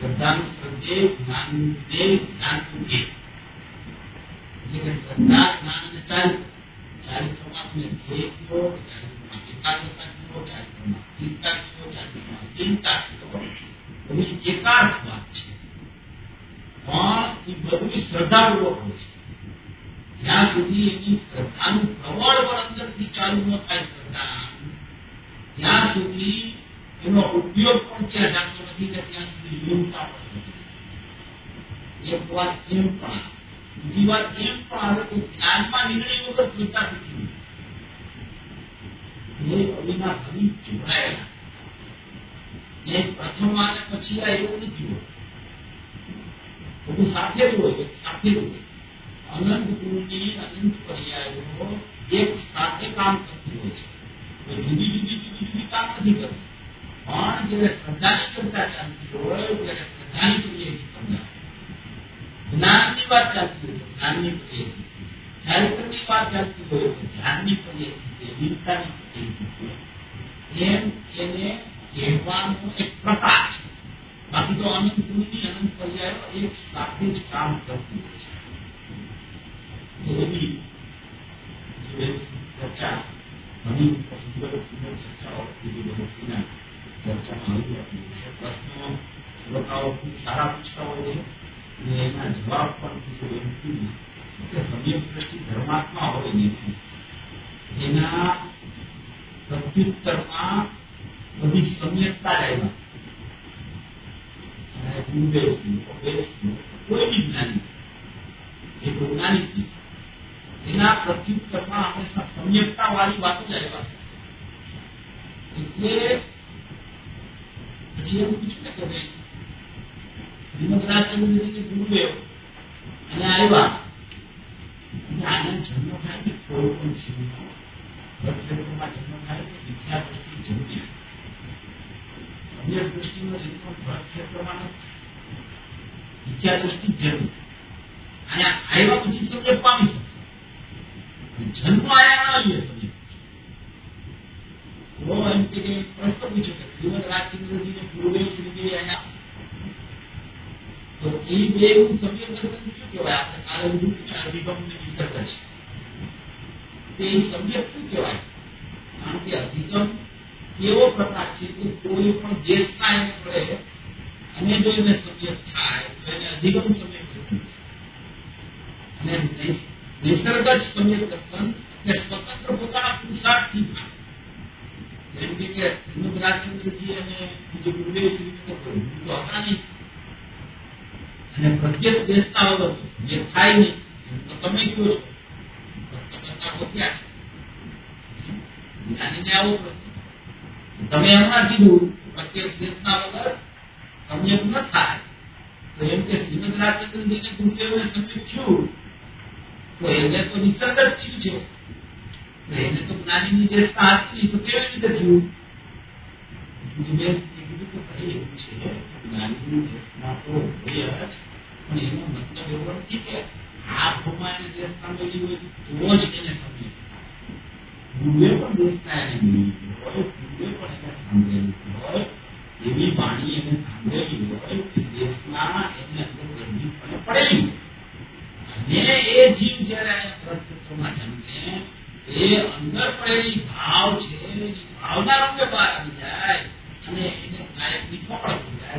શ્રદ્ધાનું શ્રદ્ધે, જ્ઞાનનું જ્ઞાનનું એક. એટલે કે શ્રદ્ધા, જ્ઞાન અને ચારિત્ર. ચારિત્રમાં તમે ધ્યેય કયો, ચારિત્રમાં એકાગ્રતા કયો, ચારિત્રમાં ચિંતા કયો, ચારિત્રમાં ચિંતા કયો, બધી એકાર્થ વાત છે. પણ એ બધું શ્રદ્ધાપૂર્વક હોય છે. જ્યાં સુધી એની શ્રદ્ધાનું પ્રબળ બળ અંદરથી ચાલુ ન થાય શ્રદ્ધા, ત્યાં સુધી એનો ઉપયોગ પણ ત્યાં જાતો નથી ને ત્યાં સુધી લીનતા પણ નથી. એક વાત એમ પણ, બીજી વાત એમ પણ આવે કે જ્ઞાનમાં નિર્ણય વગર શ્રદ્ધા થતી નથી. એ અવિના ભરી જોડાયેલા. એ પ્રથમ અને પછી આ એવું નથી હોતું. બધું સાથે જ હોય, સાથે જ હોય. અનંત ગુણની અનંત પર્યાયો એક સાથે કામ કરતી હોય છે. જુદી જુદી કામ નથી કરતી. પણ જયારે શ્રદ્ધાની ચર્ચા ચાલતી હોય ત્યારે શ્રદ્ધાની ક્રિયાથી સમજાય. જ્ઞાનની વાત ચાલતી હોય તો જ્ઞાનની ક્રિયાથી, ચારિત્રની વાત ચાલતી હોય તો ધ્યાનની ક્રિયાથી, વીરતાની ક્રિયાથી. એમ એને કહેવાનો એક પ્રકાર છે. બાકી તો અનંત ગુણની અનંત પર્યાયો એક સાથે જ કામ કરતી હોય છે. એવી ચર્ચા ઘણી સુંદર સુંદર ચર્ચાઓ ચર્ચામાં આવી આપી છે. પ્રશ્નો શ્રોતાઓ ખૂબ સારા પૂછતા હોય છે અને એના જવાબ પણ ખૂબ એમ થયું કે સમ્યક દ્રષ્ટિ ધર્માત્મા હોય ને એના પ્રત્યુત્તરમાં બધી સમ્યકતા રહેવા. કોઈ બી જ્ઞાની જે જ્ઞાની એના પ્રત્યુત્તરમાં હંમેશા સમ્યકતા વાળી વાતો જ આવ્યા. એટલે પછી એવું પૂછ્યું ને કે ભાઈ શ્રીમદ રાજચંદ્રજીને ગુરુદેવ અને આવ્યા આનંદ જન્મ થાય ને કોઈ પણ જીવનો ક્ષેત્રમાં જન્મ થાય કે મિથ્યા દ્રષ્ટિ જન્મી. સમ્યક દ્રષ્ટિનો જન્મ ભરત ક્ષેત્રમાં નથી, મિથ્યા દ્રષ્ટિ જન્મી. અહીંયા આવ્યા પછી સમ્યક પામી શકે. જન્મ આયા ન લે તમે તો એમ કે પ્રશ્ન પૂછ્યો કે શ્રીમદ રાજચંદ્રજીને ગુરુદેવ શ્રીદેવ આયા તો એ બે સમ્યક દર્શન શું કહેવાય? આપણે કાલે બધું અભિગમ ને વિસર્ગ છે તે સમ્યક શું કહેવાય? કારણ કે અભિગમ એવો પ્રકાર છે કે કોઈ પણ દેશના એને પડે અને જો એને સમ્યક થાય તો એને અધિગમ સમ્યક દર્શન અને નિસર્ગ જ સમ્યક દર્શન એટલે સ્વતંત્ર પોતાના પુરુષાર્થથી થાય. એમ કે શ્રીમદ રાજચંદ્રજી અને ગુરુદેવ શ્રી હતા નહીં અને પ્રત્યક્ષ દેશના વગર સમ્યક થાય નહીં. તો તમે કયો છો જ્ઞાનીને આવો પ્રશ્ન તમે હમણાં કીધું પ્રત્યક્ષ દેશના વગર સમ્યક ન થાય તો એમ કે શ્રીમદ રાજચંદ્રજીને ગુરુદેવને સમ્યક થયું તો એને તો નિસર્ગ જ છે તો એને તો જ્ઞાનીની દેશના હાથની તો કેવી રીતે થયું? કીધું કે ભાઈ એવું છે જ્ઞાનીની દેશના તો હોય જ પણ એનો મતલબ એવો નથી કે આ ભૂમાં એને દેશ સાંભળેલી હોય તો જ એને સમજે. ગુરુએ પણ દેશના એને મેળવી હોય, ગુરુએ પણ એને સાંભળેલી હોય, એવી વાણી એને સાંભળેલી હોય કે દેશના એને અંદર ગંભીરપણે પડેલી હોય. અને એ જીવ જયારે ક્ષેત્રમાં જન્મે એ અંદર પડેલી ભાવ છે એ ભાવના રૂપે બહાર આવી જાય અને એને નાયકની પકડ થઈ જાય.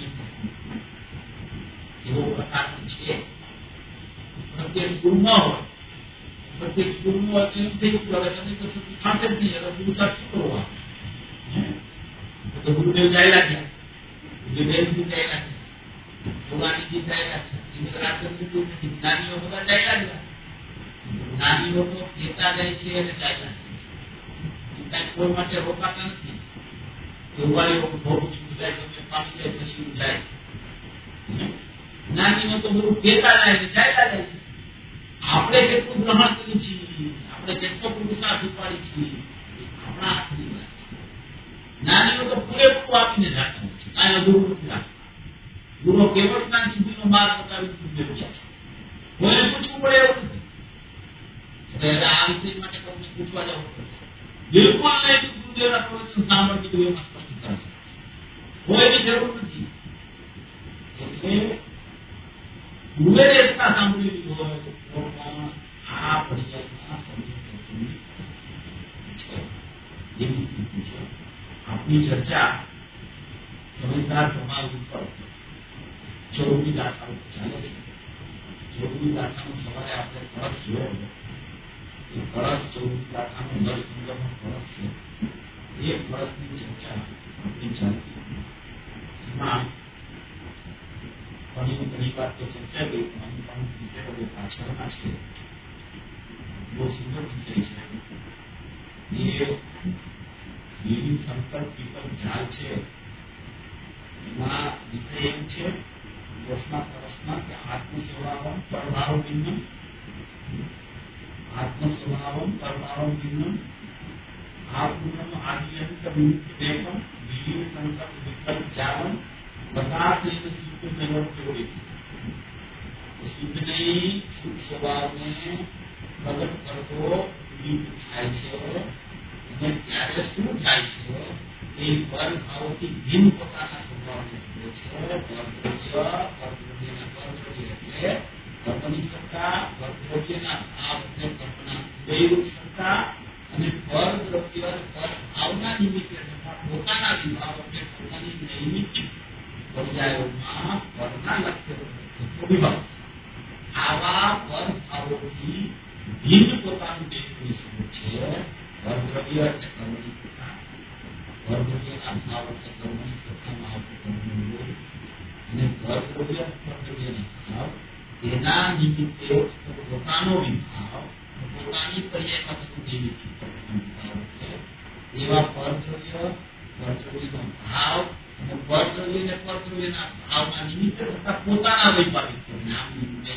એવો પ્રકાર છે. પ્રત્યક્ષ ગુરુ ન હોય, પ્રત્યક્ષ ગુરુ નું એમ થયું કે હવે તમે તો ખાતે જ નહીં, હવે ગુરુ સાહેબ શું કરવા? તો ગુરુદેવ ચાલ્યા ગયા, ગુરુદેવજી ચાલ્યા ગયા, સોગાણીજી ચાલ્યા ગયા, રાજચંદ્રજી જ્ઞાનીઓ બધા ચાલ્યા ગયા. જ્ઞાનીઓ તો કહેતા જાય છે અને ચાલ્યા જાય કોઈ માટે રોકાતા નથી. એવું ભોગ છું જાય તમે પામી જાય પછી જાય. જ્ઞાનીઓ તો બધું કહેતા જાય ને ચાલ્યા જાય છે. આપણે કેટલું ગ્રહણ કરીએ છીએ, આપણે કેટલો પુરુષાર્થ ઉપાડી છીએ, આપણા હાથની વાત છે. જ્ઞાનીઓ તો પૂરેપૂરું આપીને જતા હોય છે, કાંઈ અધૂરું નથી રાખતા. ગુરુ કેવળ જ્ઞાન સુધીનો માર્ગ બતાવી પૂજ્ય છે. કોઈને પૂછવું પડે એવું નથી. એટલે આ વિષય માટે તમને પૂછવા જવું પડશે. બિલકુલ નહીં ગુરુદેવના પ્રવચન સાંભળી દીધું એમાં સ્પષ્ટીકરણ કોઈની જરૂર નથી. ગુરુએ એકતા સાંભળેલી હોય તો પણ આ પર્યાયમાં સમજી છે એવી સ્થિતિ છે. આપણી ચર્ચા સમજદાર પ્રમાણ ઉપર ચોરવી દાખલા ચાલે છે. ચોરવી દાખલાનો સવારે આપણે કળશ જોયો. એ કળશ ચોરવી દાખલાનો 10-15 કળશ છે. એ કળશની ચર્ચા આપણી ચાલતી. એમાં ઘણી વાર તો ચર્ચા ગઈ પણ વિષય બધે પાછળના છે. બહુ સુંદર વિષય છે. એ લીલી સંકલ્પ પીપલ ઝાડ છે. એમાં વિષય એમ છે 10મા પ્રશ્ન કે આત્મસ્વભાવમ પરભાવ ભિન્નમ, આત્મસ્વભાવમ પરભાવ ભિન્નમ, આત્મમ આદિયંત વિમુક્તેકમ લીલી સંકલ્પ વિકલ્પ ઝાડમ बताते शुद्ध नगर प्रयोगी. शुद्ध नहीं शुद्ध स्वभाव में प्रगट करतो થાય છે. અને ત્યારે શું થાય છે એ પર ભાવથી ભિન્ન પોતાના સ્વભાવને જુએ છે. પરદ્રવ્ય એટલે કર્મની સત્તા, પરદ્રવ્યના ભાવ એટલે કર્મના દૈવિક સત્તા અને પરદ્રવ્ય પર ભાવના નિમિત્તે તથા પોતાના વિભાવ એટલે કર્મની નૈમિતિક પર્યાયોમાં પરના લક્ષ્ય વિભાગ. આવા પર ભાવોથી ભિન્ન પોતાનું ચેતવી સ્વરૂપ છે. પરદ્રવ્ય એટલે કર્મની સત્તા, પરદ્રવ્યના ભાવ એટલે કર્મની સત્તામાં આવતું કર્મનું યોગ અને પરદ્રવ્ય પરદ્રવ્યના ભાવ તેના નિમિત્તે પોતાનો વિભાવ, પોતાની પર્યાયમાં થતું નિમિત્ત વિભાવ છે. એવા પરદ્રવ્ય પરદ્રવ્યનો ભાવ અને પરદ્રવ્ય અને પરદ્રવ્યના ભાવના નિમિત્તે થતા પોતાના વૈપારિક પરિણામ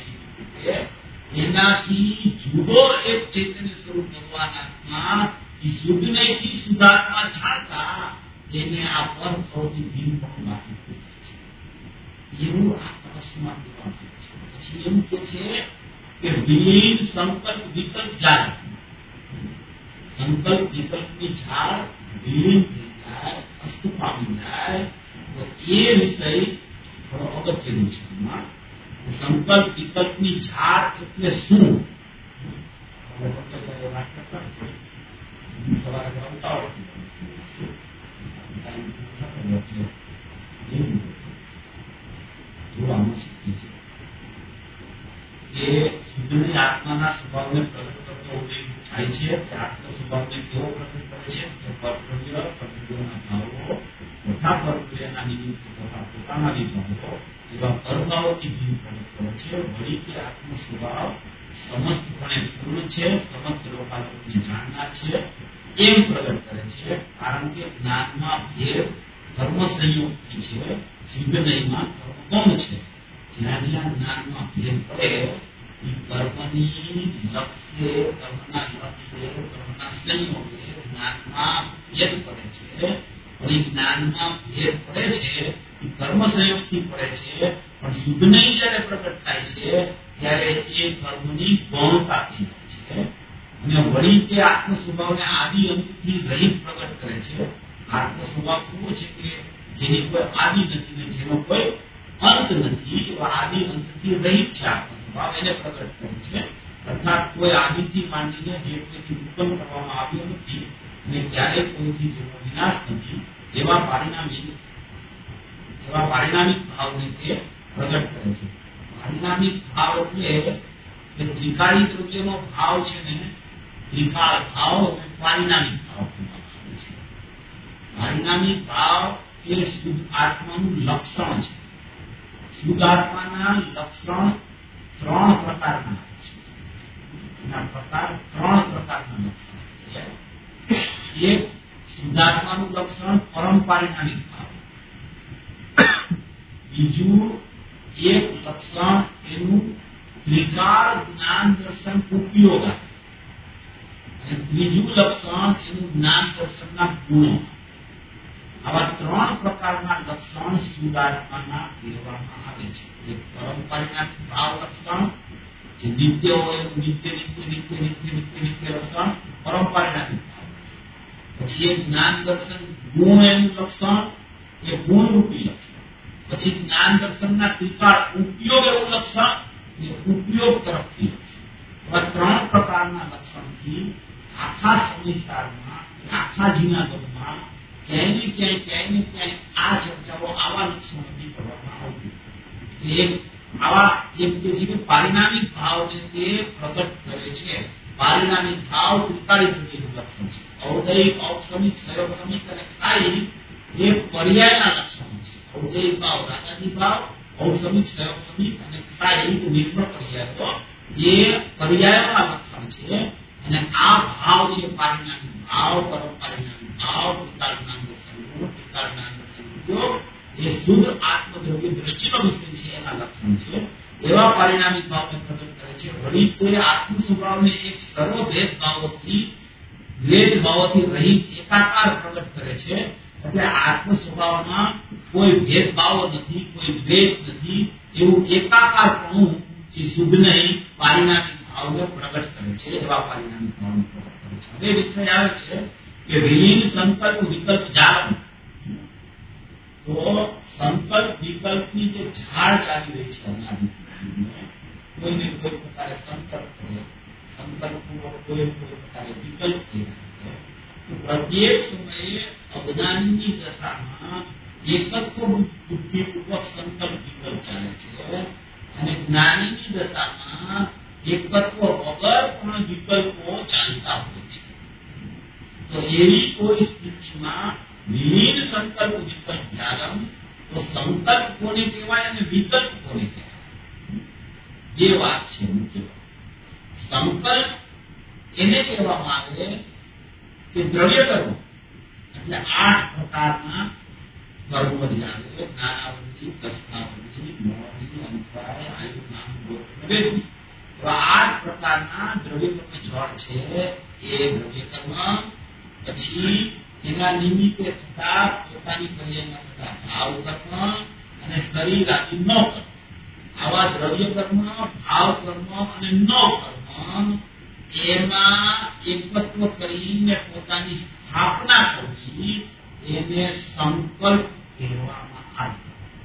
એનાથી જુદો એક ચૈતન્ય સ્વરૂપ ભગવાન આત્મા એ શુદ્ધ નહીંથી શુદ્ધાત્મા જાણતા એને આ પર થવાથી ભીમ પણ બાકી થઈ જાય છે. એવું આ પ્રશ્નમાં કહેવામાં આવે છે. પછી એમ કે છે કે વિલીન સંકલ્પ વિકલ્પ ઝાડ, સંકલ્પ વિકલ્પની ઝાડ વિલીન થઈ જાય, અસ્તુ પામી જાય તો એ વિષય થોડો અગત્યનો છે. સંકલ્પ વિકલ્પની ઝાડ એટલે શું? સવારે રમતા જોવામાં શીખી છે કે શુદ્ધની આત્માના સ્વભાવને પ્રગટ કરતો થાય છે. કે આત્મ સ્વભાવને કેવો પ્રગટ કરે છે કે પરદ્રવ્ય પરદ્રવ્યના ભાવો તથા પરદ્રવ્યના નિમિત્તે તથા પોતાના વિભાવો એવા પરભાવોથી ભિન્ન પ્રગટ કરે છે. વળી કે આત્મ સ્વભાવ સમસ્તપણે પૂર્ણ છે, સમસ્ત લોકાલોકને જાણનાર છે એમ પ્રગટ કરે છે. કારણ કે જ્ઞાનમાં ભેદ કર્મ સંયોગથી છે, શુદ્ધ નહીંમાં કર્મ છે. જ્યાં જ્યાં જ્ઞાનમાં ભેદ પડે એ કર્મની લક્ષ્ય, કર્મના લક્ષ્ય, કર્મના સંયોગે જ્ઞાનમાં ભેદ પડે છે. અને જ્ઞાનમાં ભેદ પડે છે એ કર્મ સંયોગથી પડે છે. પણ શુદ્ધ નહીં જયારે પ્રગટ થાય છે ત્યારે એ કર્મની ગૌણતા થઈ જાય છે. અને વળી તે આત્મ સ્વભાવને આદિ અંતથી રહિત પ્રગટ કરે છે. આત્મ સ્વભાવ કેવો છે કે જેની કોઈ આદિ નથી ને જેનો કોઈ અંત નથી, એવા આદિ અંતથી રહિત છે આત્મ સ્વભાવ, એને પ્રગટ કરે છે. અર્થાત કોઈ આદિથી માંડીને જે કોઈથી ઉત્પન્ન કરવામાં આવ્યો નથી અને ક્યારેય કોઈથી જેનો વિનાશ નથી એવા પારિણામિક ભાવને તે પ્રગટ કરે છે. પારિણામિક ભાવ એટલે કે ત્રિકાળી દ્રવ્યનો ભાવ છે ને, ત્રિકાળ ભાવ અને પારિણામિક ભાવ કહેવામાં આવે છે. પારિણામિક ભાવ એ શુદ્ધ આત્માનું લક્ષણ છે. શુદ્ધ આત્માના લક્ષણ 3 પ્રકારના છે. એના પ્રકાર 3 પ્રકારના લક્ષણ છે. એક શુદ્ધાત્માનું લક્ષણ પરમ પારિણામિક ભાવ, બીજું એક લક્ષણ એનું ત્રિકાળ જ્ઞાન દર્શન ઉપયોગ, અને ત્રીજું લક્ષણ એનું જ્ઞાન દર્શનના ગુણો. આવા 3 પ્રકારના લક્ષણ શુદ્ધાત્માના કહેવામાં આવે છે. એક પરમ પારિણામિક ભાવ લક્ષણ, જે નિત્ય હોય એનું નિત્ય નિત્ય નિત્ય નિત્ય નિત્ય નિત્ય લક્ષણ પરમ પારિણામિક ભાવ. પછી એક જ્ઞાન દર્શન ગુણ એનું લક્ષણ, એ ગુણરૂપી લક્ષણ. પછી જ્ઞાન દર્શનના ત્રિકાળ ઉપયોગ એવું લક્ષણ, એ ઉપયોગ તરફથી હશે. એવા 3 પ્રકારના લક્ષણથી આખા સંવિસ્તારમાં, આખા જીનાગમમાં ક્યાંય ને ક્યાંય આ ચર્ચાઓ આવા લક્ષણોથી કરવામાં આવતી. એક આવા એક કે જે પારિણામિક ભાવને તે પ્રગટ કરે છે. પારિણામિક ભાવ ત્રિકાળી દ્રવ્યનું લક્ષણ છે. ઔદયિક, ઔપસમિક, સયોપસમિક અને સ્થાયી એ પર્યાયના લક્ષણો છે. ઔદયિક ભાવ રાગાદી ભાવ, ઔપસમિક, સયોપસમિક અને સ્થાયી નિર્ભર પર્યાયો એ પર્યાયોના લક્ષણ છે. અને આ ભાવ છે પારિણામિક ભાવ, પરમ પારિણામિક ભાવ, ત્રિકાળનાંગ સંયોગ, ત્રિકાળનાંગ સંયોગ એ શુદ્ધ આત્મદ્રવ્ય દ્રષ્ટિનો વિષય છે, એના લક્ષણ છે. એવા પારિણામિક ભાવને પ્રગટ કરે છે. વળી કોઈ આત્મ સ્વભાવને એક સર્વ ભેદભાવોથી રહિત એકાકાર પ્રગટ કરે છે. એટલે આત્મ સ્વભાવમાં કોઈ ભેદભાવો નથી, કોઈ ભેદ નથી, એવું એકાકારપણું એ શુદ્ધ નહીં પારિણામિક ભાવને પ્રગટ કરે છે. એવા પારિણામિક ભાવને પ્રગટ કરે છે. હવે વિષય આવે છે કે વિલીન સંકલ્પ વિકલ્પ જાળ. તો સંકલ્પ વિકલ્પની જે ઝાડ ચાલી રહી છે કોઈને કોઈ પ્રકારે સંકલ્પ કરે, સંકલ્પનો કોઈ પ્રકારે વિકલ્પ કર્યા છે. તો પ્રત્યેક સમયે અજ્ઞાનની દશામાં એકત્વ બુદ્ધિપૂર્વક સંકલ્પ વિકલ્પ ચાલે છે અને જ્ઞાનીની દશામાં એકત્વ વગર પણ વિકલ્પો ચાલતા હોય છે. તો એવી કોઈ સ્થિતિમાં વિલીન સંકલ્પ વિકલ્પ જાલમ. તો સંકલ્પ કોને કહેવાય અને વિકલ્પ કોને કહેવાય? બે વાત છે મુખ્ય. સંકલ્પ એને કહેવામાં આવે કે દ્રવ્ય કર્મ, એટલે 8 પ્રકારના કર્મો જે આવે, જ્ઞાનાવૃત્તિ, પ્રસ્થાવૃત્તિ, મોહની, અંતરાય, આયુ, નામ, ગોત્ર, તો 8 પ્રકારના દ્રવ્ય કર્મ જળ છે. એ દ્રવ્ય કર્મ પછી એના નિમિત્તે થતા પોતાની પર્યાયમાં થતા ભાવ કર્મ અને શરીર આદિ ન કર્મ. આવા દ્રવ્ય કર્મ, ભાવ કર્મ અને ન કર્મ એમાં એકત્વ કરીને પોતાની સ્થાપના કરવી એને સંકલ્પ કહેવામાં આવે.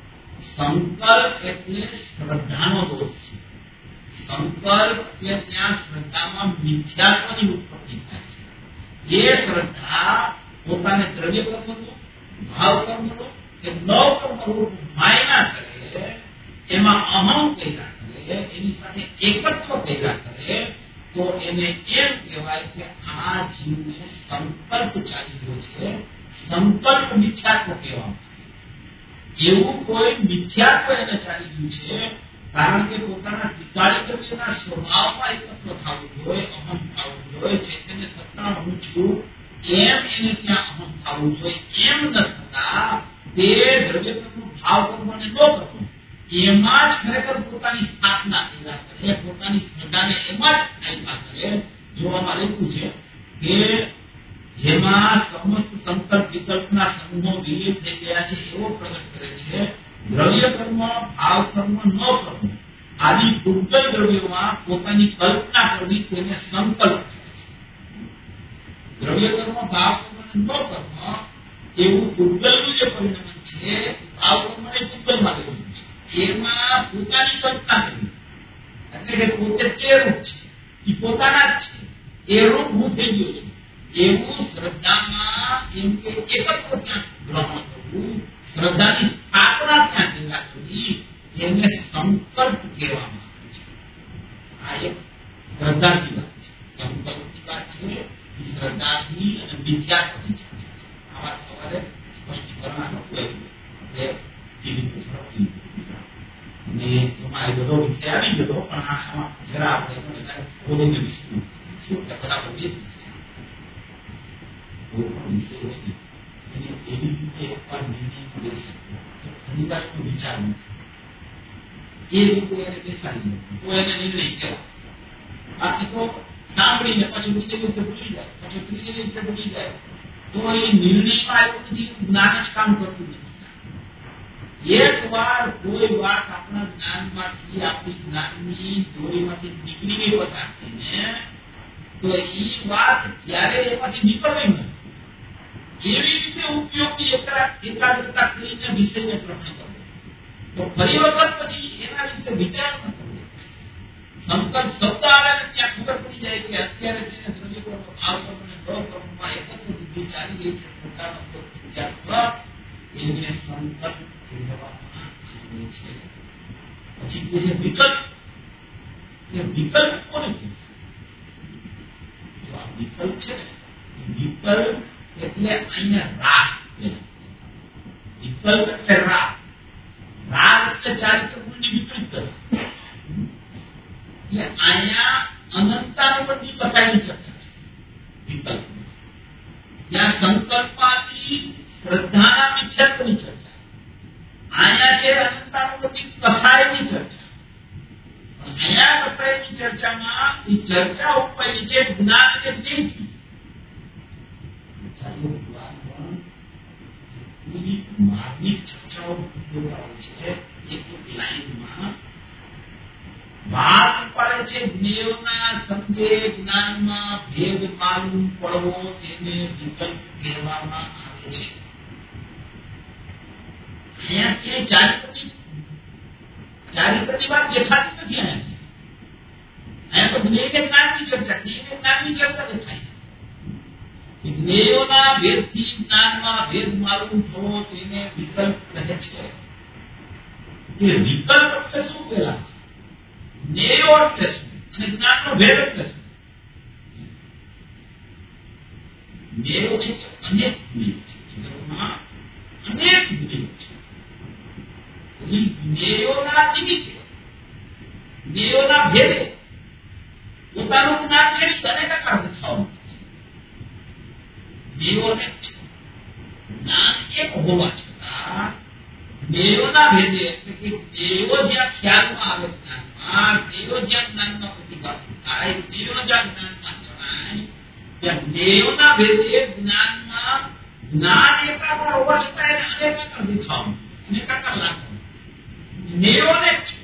સંકલ્પ એટલે શ્રદ્ધાનો દોષ છે. સંકલ્પ એટલે ત્યાં શ્રદ્ધામાં મિથ્યાત્વની ઉત્પત્તિ થાય છે. એ શ્રદ્ધા પોતાને દ્રવ્ય કર્મનું, ભાવ કર્મનું કે ન કર્મનું માયના કરે, એમાં અહમ પેદા કરે, એની સાથે એકત્વ પેદા કરે, તો એને એમ કહેવાય કે આ જીવને સંકલ્પ ચાલી રહ્યો છે. સંકલ્પ મિથ્યાત્વ કહેવામાં આવે. એવું કોઈ મિથ્યાત્વ એને ચાલી રહ્યું છે, કારણ કે પોતાના ત્રિકાળી દ્રવ્યના સ્વભાવમાં એકત્વ થવું જોઈએ, અહમ થવું જોઈએ, ચૈતન્ય સત્તા હું છું એમ એને ત્યાં અહમ થવું જોઈએ. એમ ન થતા તે દ્રવ્ય કર્મ, ભાવ કર્મ અને ન કર્મ એમાં જ ખરેખર પોતાની સ્થાપના પેદા કરે, પોતાની શ્રદ્ધાને એમાં જ આપ્યા કરે. જોવામાં લખ્યું છે કે જેમાં સમસ્ત સંકલ્પ વિકલ્પના સમૂહો વિલીન થઈ ગયા છે એવો પ્રગટ કરે છે. દ્રવ્ય કર્મ, ભાવ કર્મ, ન કર્મ આદિ પૂર્વજ દ્રવ્યોમાં પોતાની કલ્પના કરવી તેને સંકલ્પ કહે છે. દ્રવ્ય કર્મ, ભાવ કર્મ અને ન કર્મ એવું પૂર્વજનું જે પરિણામ છે, ભાવ કર્મ ને પૂર્વજમાં લેવું છે. એમાં પોતાની કલ્પના કરવી એટલે કે પોતે તે રૂપ છે, એ પોતાના જ છે, એ રૂપ હું થઈ ગયો છું એવું શ્રદ્ધામાં એમ કે એકત્વ ત્યાં ગ્રહણ કરવું, શ્રદ્ધાની સ્થાપના ત્યાં પેદા કરવી એને સંકલ્પ કહેવામાં આવે છે. આ એક શ્રદ્ધાની વાત છે, સંકલ્પની વાત છે. એ શ્રદ્ધાથી અને મિથ્યાત્વની છે. આ વાત સવારે સ્પષ્ટીકરણ આપવું એટલે એ રીતે ઝડપથી અને એમાં એ બધો વિષય આવી ગયો, પણ આમાં જરા આપણે ખોલીને વિસ્તૃત શું બરાબર કોઈ પણ વિષય હોય એને એવી રીતે એકવાર નિર્ણય કરી શકે ઘણી વાર કોઈ વિચાર નથી, એ રીતે એને બેસાડી નથી તો એને નિર્ણય કહેવાય. બાકી તો સાંભળીને પછી બીજે દિવસે ભૂલી જાય, પછી ત્રીજે દિવસે ભૂલી જાય, તો એ નિર્ણયમાં એવું નથી, જ્ઞાન જ કામ કરતું નથી. એક વાર કોઈ વાત આપણા જ્ઞાનમાંથી, આપણી જ્ઞાનની દોરીમાંથી નીકળી ગઈ પસાર થઈને, તો એ વાત ક્યારે એમાંથી નીકળવી નથી. એવી રીતે ઉપયોગની એકાગ્રતા કરીને વિષયને ગ્રહણ કરવો, તો ફરી વખત પછી એના વિશે વિચાર ન કરવો. સંકલ્પ શબ્દ આવે ને ત્યાં ખબર પડી જાય કે અત્યારે છે ને દ્રવ્ય કર્મ, ભાવ કર્મ અને ગ્રહ કર્મમાં એકત્ર બુદ્ધિ ચાલી રહી છે. પોતાનો એને સંકલ્પ કહેવામાં આવે છે. પછી કે છે વિકલ્પ. એ વિકલ્પ કોને કહેવાય? જો આ વિકલ્પ છે ને, વિકલ્પ એટલે અહીંયા રાગ. વિકલ્પ એટલે રાગ. રાગ એટલે ચારિત્ર ગુણની વિપરીત કરે. એટલે અહીંયા અનંતાનુબંધી કથાની ચર્ચા છે. વિકલ્પ ત્યાં સંકલ્પાથી શ્રદ્ધાના વિક્ષેપની ચર્ચા. અહીંયા છે અનંતાનુબંધી કથાની ચર્ચા. પણ અહીંયા કથાની ચર્ચામાં એ ચર્ચા ઉપરની છે જ્ઞાન અને જ્ઞેયથી. માર્મિક ચર્ચાઓ આવે છે. એક લાઈનમાં વાત પડે છે જ્ઞેયોના સંગે જ્ઞાનમાં ભેદ માલુમ પડવો તેને વિકલ્પ કહેવામાં આવે છે. અહીંયા ક્યાંય ચારિત્રની વાત દેખાતી નથી. અહીંયા તો જ્ઞેય જ્ઞાનની ચર્ચા, જ્ઞેય જ્ઞાનની ચર્ચા દેખાય છે. જ્ઞેયોના ભેદથી જ્ઞાનમાં ભેદ માલુમ થવો તેને વિકલ્પ કહે છે. કે વિકલ્પ એટલે શું કહેવાય? જ્ઞેયો એટલે શું અને જ્ઞાનનો ભેદ એટલે શું? જ્ઞેયો છે કે અનેક જ્ઞેય છે. જગતમાં અનેક જ્ઞેય છે. જ્ઞેયોના નિમિત્તે, જ્ઞેયોના ભેદે પોતાનું જ્ઞાન છે એ અનેક આકાર દેખાવાનું છે. જ્ઞેયો અનેક છે. જ્ઞાન એક હોવા છતાં જ્ઞેયોના ભેદે એટલે કે જ્ઞેયો જ્યાં ખ્યાલમાં આવે જ્ઞાનમાં, જ્ઞેયો જ્યાં જ્ઞાનમાં પ્રતિપાદિત થાય, જ્ઞેયો જ્યાં જ્ઞાનમાં જણાય, ત્યાં જ્ઞેયોના ભેદે જ્ઞાનમાં જ્ઞાન એકાકાર હોવા છતાં એને અનેકાકાર દેખાવાનું, અનેકાકાર લાગવાનું. જ્ઞેયો અનેક છે.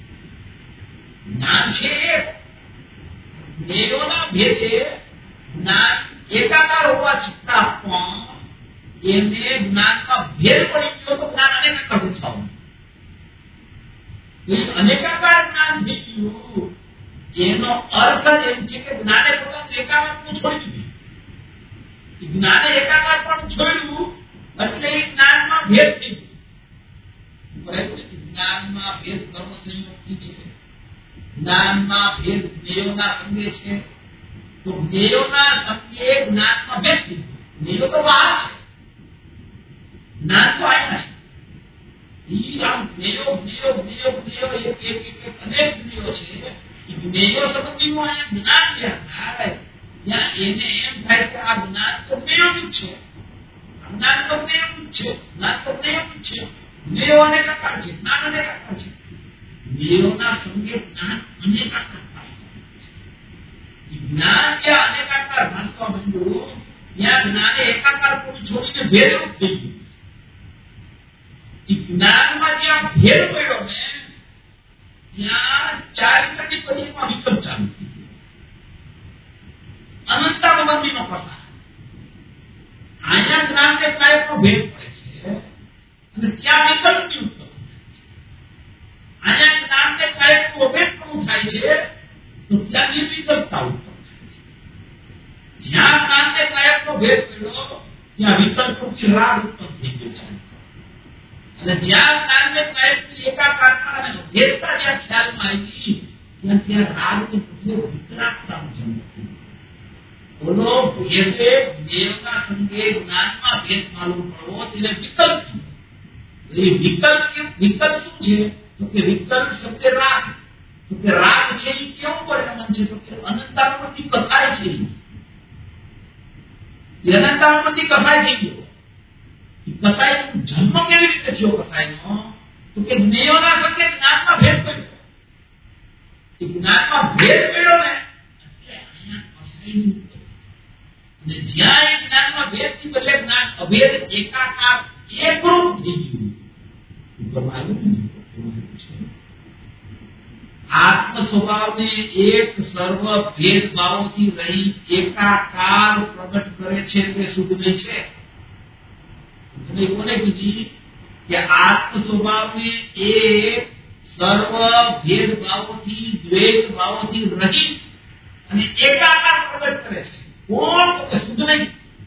જ્ઞાન છે એક. જ્ઞેયોના ભેદે જ્ઞાન એકાકાર હોવા છતાં પણ એને જ્ઞાનમાં ભેદ પડી ગયો તો જ્ઞાન અનેકાકાર દેખાવાનું. અનેકાકાર જ્ઞાન થઈ ગયું એનો અર્થ જ એમ છે કે જ્ઞાને પોતાનું એકાકારપણું છોડી દીધું. જ્ઞાને એકાકારપણું છોડ્યું એટલે એ જ્ઞાનમાં ભેદ થઈ ગયો. જ્ઞાનમાં ભેદ કર્મ સંયોગથી છે. જ્ઞાનમાં ભેદ જ્ઞેયોના સંગે છે. તો જ્ઞેયોના સંગે જ્ઞાનમાં ભેદ થઈ ગયો. જ્ઞેયો તો બહાર છે, જ્ઞાન તો આવ્યા છે. આમ જ્ઞેયો જ્ઞેયો જ્ઞેયો જ્ઞેયો એક અનેક જ્ઞેયો છે. એ જ્ઞેયો સંબંધીનું અહીંયા જ્ઞાન જ્યાં થાય ત્યાં એને એમ થાય કે આ જ્ઞાન તો જ્ઞેયોનું જ છે. જ્ઞાન તો જ્ઞેયોનું જ છે. જ્ઞાન તો જ્ઞેયોનું જ છે. જ્ઞેયો અનેકાકાર છે, જ્ઞાન અનેકાકાર છે. જ્ઞેયોના સંગે જ્ઞાન અનેકાકાર ભાસવા માંડ્યું. જ્ઞાન જ્યાં અનેકાકાર ભાસવા માંડ્યું ત્યાં જ્ઞાને એકાકાર પૂરું છોડીને ભેદરૂપ થઈ ગયું. જ્ઞાનમાં જ્યાં ભેદ પડ્યો ને ત્યાં ચારિત્રની પદીમાં વિકલ્પ ચાલુ થઈ ગયો. અનંતાનુબંધીનો કથા. અહીંયા જ્ઞાનને કાયમનો ભેદ પડે છે અને ત્યાં વિકલ્પની ઉત્પન્ન થાય છે. અહીંયા જ્ઞાનને કાયમનું અભેદપણું થાય છે તો ત્યાં નિર્વિકલ્પતા ઉત્પન્ન થાય છે. જ્યાં જ્ઞાનને કાયમનો ભેદ પડ્યો ત્યાં વિકલ્પોથી રાગ ઉત્પન્ન થઈ ગયો છે. અને જ્યાં જ્ઞાનને કાયમની એકાકારતા અને ભેદતા જ્યાં ખ્યાલમાં આવી ત્યાં રાગની પ્રત્યે વિતરાગતાનું જન્મ થયું. બોલો ભેદે જ્ઞેયના સંગે જ્ઞાનમાં ભેદ માલુમ પડવો તેને વિકલ્પ. વિકલ્પ શું છે? તો કે વિકલ્પ શબ્દ રાગ. તો કે રાગ છે એ કેવું પરિણામ છે? તો કે અનંતાનુબંધી કથાય છે. એ અનંતાનુબંધી કથાય થઈ ગયો. કસાય જન્મ કેવી રીતે થયો કસાયનો? તો કે જ્ઞેયોના સંગે જ્ઞાનમાં ભેદ પડ્યો. એ જ્ઞાનમાં ભેદ પડ્યો ને એટલે અહીંયા કસાયની અને જ્યાં એ જ્ઞાનમાં ભેદની બદલે જ્ઞાન અભેદ એકાકાર એકરૂપ થઈ ગયું. આત્મ સ્વભાવને એક સર્વ ભેદભાવોથી રહી એકાકાર પ્રગટ કરે છે તે શુદ્ધને છે. કોને કીધી કે આત્મ સ્વભાવને એક સર્વ ભેદભાવોથી દ્વેષ ભાવોથી રહિત અને એકાકાર પ્રગટ કરે છે. કોણ? તો શુદ્ધ નહીં.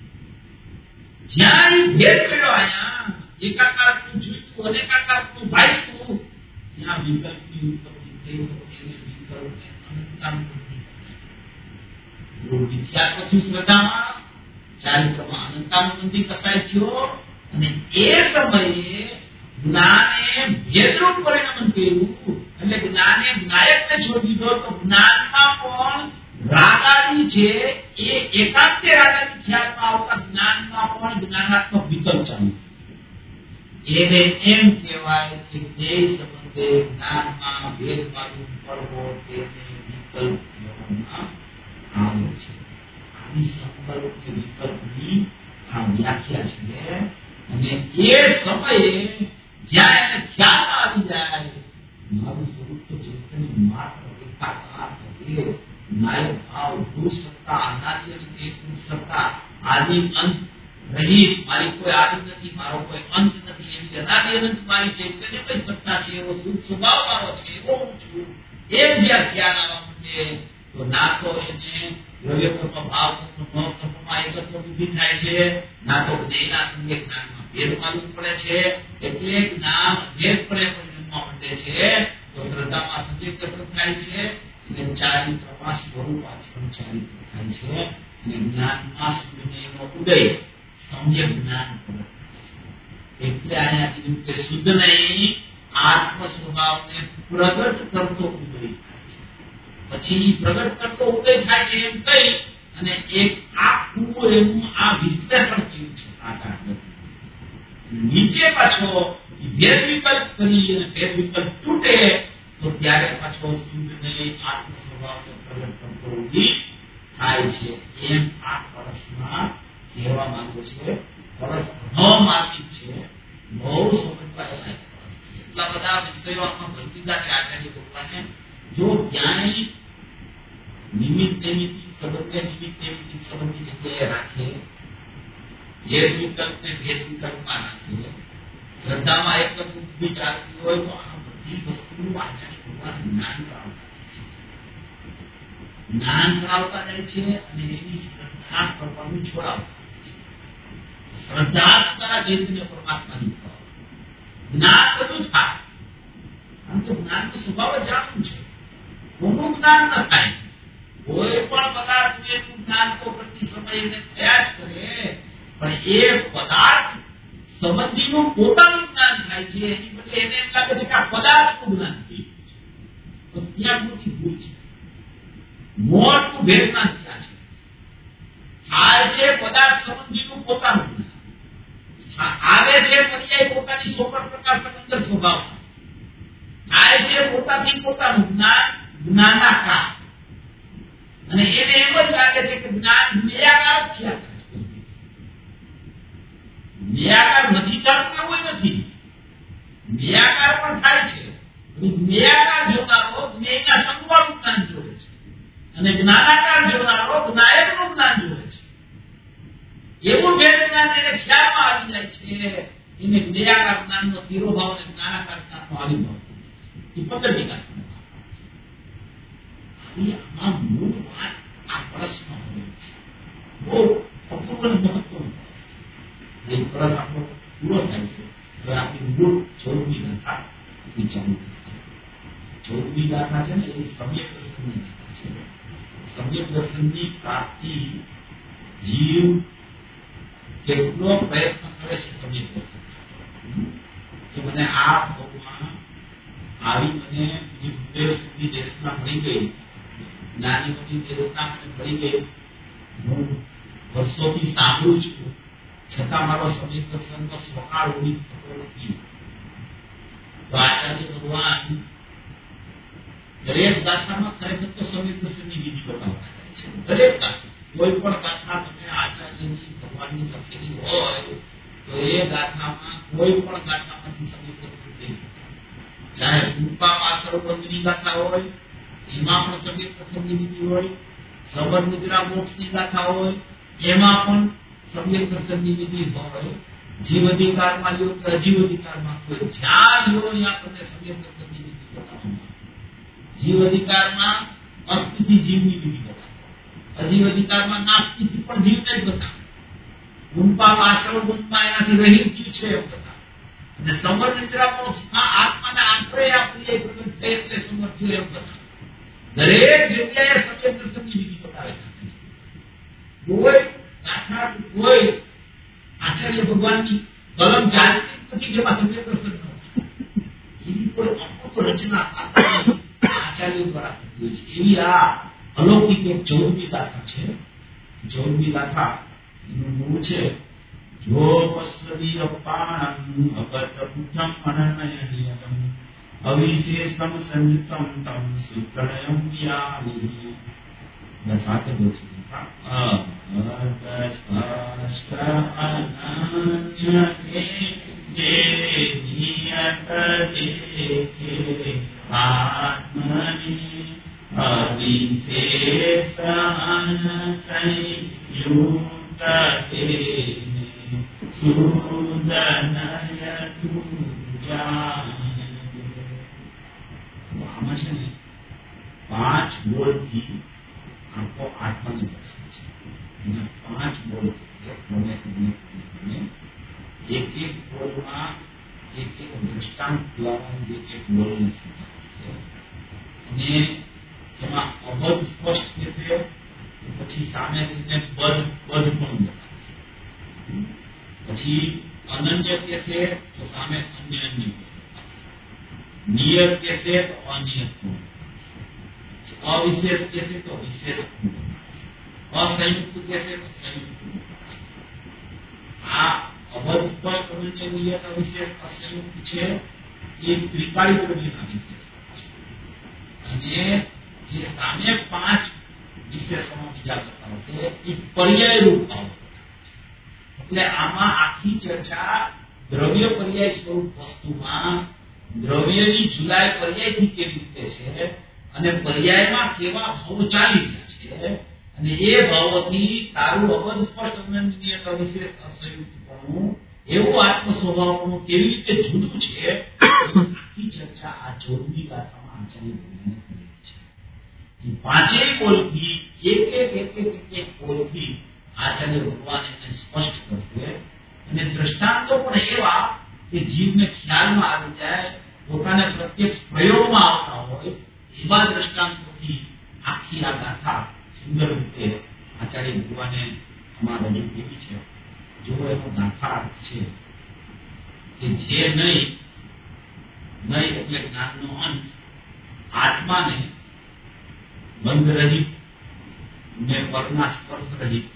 જ્યાં ભેદ પડ્યો અહીંયા એકાકાર જોઈતું અનેકાકાર ભાઈશું ત્યાં વિકલ્પની ઉત્પત્તિ થઈ એને વિકલ્પને અનંતાનુબંધી વિખ્યાત પછી શ્રદ્ધામાં ચારિત્રમાં અનંતાનુબંધી કસાય થયો અને એ સમયે જ્ઞાને ભેદરૂપ પરિણમન કર્યું. એટલે જ્ઞાને જ્ઞાયકને છોડી દીધો તો જ્ઞાનમાં પણ રાગાદી છે એ એકાંતે રાગાદી ખ્યાલમાં આવતા જ્ઞાનમાં પણ જ્ઞાનાત્મક વિકલ્પ ચાલુ. એને એમ કહેવાય કે તે સંબંધે જ્ઞાનમાં ભેદભાવ પડવો તેને વિકલ્પ કહેવામાં આવે છે. આવી સંકલ્પ વિકલ્પની આ વ્યાખ્યા છે. અને એ સમયે જ્યાં એને ખ્યાલ આવી જાય મારું સ્વરૂપ તો ચૈતન્ય માત્ર એકાકાર છે. નાયક ભાવ ભૂ સત્તા અનાદિ અને એક સત્તા આદિ અંત રહિત મારી કોઈ આદિ નથી મારો કોઈ અંત નથી એવી અનાદિ અનંત મારી ચૈતન્ય કઈ સત્તા છે એવો શુદ્ધ સ્વભાવ મારો છે એવો હું છું એમ જ્યાં ખ્યાલ આવવા માંડે તો ના તો એને દ્રવ્ય કર્મ ભાવ કર્મમાં એકત્વ બુદ્ધિ થાય છે ના તો જ્ઞાન જ્ઞાનમાં ભેદ માલુમ પડે છે. એટલે જ્ઞાન ભેદ પરિણમવા માંડે છે તો શ્રદ્ધામાં સંજય કસરત થાય છે અને ચારિત્રમાં સ્વરૂપાચરણ ચારિત્ર થાય છે અને જ્ઞાનમાં શુદ્ધનો ઉદય સમ્યક જ્ઞાન પ્રગટ થાય છે. એટલે અહીંયા કીધું કે શુદ્ધ નહીં આત્મ સ્વભાવને પ્રગટ કરતો ઉદય થાય છે. પછી પ્રગટ કરતો ઉદય થાય છે એમ કહી અને એક આખું એનું આ વિશ્લેષણ કર્યું છે. નીચે પાછો ભેદ વિકલ્પ કરી અને ભેદ વિકલ્પ તૂટે તો ત્યારે પાછો શુદ્ધ નહીં આત્મ સ્વભાવને પ્રગટ કરતો ઉદય થાય છે. એમ આ પરસમાં કહેવા માંગે છે. પરસ અમાર્મિક છે, બહુ સમજવાયેલા છે. એટલા બધા વિષયો આમાં ભરી દીધા છે આચાર્ય ભગવાને. જો ક્યાંય નિમિત્ત નૈમિત્તિક સંબંધને નિમિત્ત નૈમિત્તિક સંબંધની જગ્યાએ રાખે, ભેદ વિકલ્પને ભેદ વિકલ્પમાં રાખે, શ્રદ્ધામાં એક જ બુદ્ધિ ચાલતી હોય તો આ બધી વસ્તુનું આચાર્ય ભગવાન જ્ઞાન કરાવતા જાય છે. જ્ઞાન કરાવતા જાય છે અને એની શ્રદ્ધા કરવાનું છોડાવતા જાય છે. શ્રદ્ધા દ્વારા ચૈતન્ય પરમાત્માની કરો. જ્ઞાન બધું જ થાય. કારણ કે જ્ઞાન તો સ્વભાવ જ જાણવું છે. કોનું જ્ઞાન ન થાય? કોઈ પણ પદાર્થ એનું જ્ઞાન તો પ્રતિ સમયે થયા જ કરે, પણ એ પદાર્થ સંબંધીનું પોતાનું જ્ઞાન થાય છે એની બદલે એને એમ લાગે છે કે આ પદાર્થનું જ્ઞાન થઈ ગયું છે. તો ત્યાં મોટી ભૂલ છે. મોટું ભેદના ત્યાં છે. થાય છે પદાર્થ સંબંધીનું પોતાનું જ્ઞાન, આવે છે પર્યાય પોતાની સોપર પ્રકાશક અંદર સ્વભાવ થાય છે પોતાથી પોતાનું જ્ઞાન જ્ઞાનાકાર. અને એને એમ જ લાગે છે કે જ્ઞાન નિરાકાર જ થયા કરે છે. નિરાકાર નથી ચાલતું એવું નથી. નિરાકાર પણ થાય છે. નિરાકાર જોનારો જ્ઞેયના સંગવાળું જ્ઞાન જોડે છે અને જ્ઞાનાકાર જોનારો જ્ઞાયકનું જ્ઞાન જોડે છે. એવું ભેદ જ્ઞાન એને ખ્યાલમાં આવી જાય છે. એને નિરાકાર જ્ઞાનનો તિરોભાવ અને જ્ઞાનાકાર જ્ઞાનનો આવિર્ભાવ એ પકડી કાઢે. આમાં મૂળ વાત આ પરસમાં હોય છે. બહુ અપૂર્વ મહત્વનું છે. એ પરસ આપણો પૂરો થાય છે. હવે આપણી મૂળ 14મી ગાથા આપણી ચાલુ થાય છે. 14મી ગાથા છે ને એ સમ્યક દર્શનની ગાથા છે. સમ્યક દર્શનની પ્રાપ્તિ જીવ કેટલો પ્રયત્ન કરે છે સમ્યક દર્શન કે મને આ ભોગમાં આવી મને બીજી દેશના મળી ગઈ, નાની મોટી દેશના મને મળી ગઈ, હું વર્ષોથી સાંભળું છું છતાં મારો સમ્યક દર્શનનો સ્વકાળ ઉડી થતો નથી. તો આચાર્ય ભગવાન દરેક ગાથામાં ખરેખર તો સમ્યક દર્શનની વિધિ બતાવતા જાય છે. દરેક ગાથા કોઈ પણ ગાથા તમે આચાર્યની ભગવાનની લખેલી હોય તો એ ગાથામાં કોઈ પણ ગાથામાંથી સમ્યક દર્શન થઈ શકે. ચાહે રૂપામાં સર્વબંધની ગાથા હોય એમાં પણ સમ્યક દર્શનની વિધિ હોય, સબર નિદ્રા મોક્ષની ગાથા હોય એમાં પણ સમ્યક દર્શનની વિધિ હોય, જીવ અધિકારમાં લ્યો કે અજીવ અધિકારમાં કોઈ જ્યાં લ્યો ત્યાં તમને સમ્યક દર્શનની વિધિ જીવ અધિકારમાં અસ્થિથી જીવની વિધિ બતાવે, અજીવ અધિકારમાં નાસ્તિથી પણ જીવને જ બતાવે, ગુણપામાં આચરણ ગુણમાં એનાથી રહિત જીવ છે એમ બતાવે, અને સમર નિદ્રા મોક્ષમાં આત્માના આંતરે આપણી પ્રગટ થઈ એટલે સમર થયું એમ બતાવે. દરેક જગ્યાએ સત્ય દર્શનની વિધિ બતાવે છે. કોઈ ગાથા કોઈ આચાર્ય ભગવાનની કલમ ચાલતી નથી જેમાં સત્ય દર્શન ન થાય. એવી કોઈ અપૂર્વ રચના આચાર્યો દ્વારા થતી હોય છે. એવી આ અલૌકિક એક 14મી ગાથા છે. 14મી ગાથા એનું મૂળ છે જો વસ્ત્રી અપાણમ અગત પુઠમ અનનયનિયમ અવિશેષમ સંયુક્તમ તમ સુપ્રણયમ વ્યામિ. બસ સાથે બોલશું. જે નિયત દેખે આત્મની અવિશેષણ સંયુક્ત સુદનયતુ જાને. આમાં છે ને 5 બોલથી આખો આત્માને બતાવે છે. એના 5 બોલ એક એક બોલમાં એક એક દ્રષ્ટાંત દ્વારા એક બોલને સમજાવશે. અને એમાં અબધ સ્પષ્ટ કહેશે, પછી સામે તેને બધ પણ બતાવશે. પછી અનન્ય કહેશે તો સામે અન્ય નિયત કહેશે તો અનિયત પણ બતાવશે. અવિશેષ કહેશે તો વિશેષ પણ બતાવશે. અસંયુક્ત કહેશે તો સંયુક્ત પણ બતાવશે. આ અબધ સ્પષ્ટ અનન્ય નિયત અવિશેષ અસંયુક્ત છે એ ત્રિકાળી પ્રવૃત્તિના વિશેષ છે. અને જે સામે 5 વિશેષણો બીજા બતાવશે એ પર્યાય રૂપ ભાવ બતાવે છે. એટલે આમાં આખી ચર્ચા દ્રવ્ય પર્યાય સ્વરૂપ વસ્તુમાં દ્રવ્યની જુલાઈ પર્યાયથી કેવી રીતે છે અને પર્યાયમાં કેવા ભાવ ચાલી રહ્યા છે, અને એ ભાવોથી તારું અબધ સ્પષ્ટ અનન્ય અવિશેષ અસંયુક્તપણું એવું આત્મ સ્વભાવનું કેવી રીતે જુદું છે આખી ચર્ચા આ 14મી ગાથામાં આચાર્ય ભગવાને કરી છે. એ 5 બોલથી એક બોલથી આચાર્ય ભગવાન એને સ્પષ્ટ કરશે. અને દ્રષ્ટાંતો પણ એવા કે જીવને ખ્યાલમાં આવી જાય, પોતાને પ્રત્યક્ષ પ્રયોગમાં આવતા હોય એવા દ્રષ્ટાંતોથી આખી આ ગાથા સુંદર રીતે આચાર્ય ભગવાને આમાં રજૂ કરી છે. જો એનો ગાથા અર્થ છે કે જે નહીં એટલે જ્ઞાનનો અંશ આત્માને બંધ રહિત ને પરના સ્પર્શ રહિત,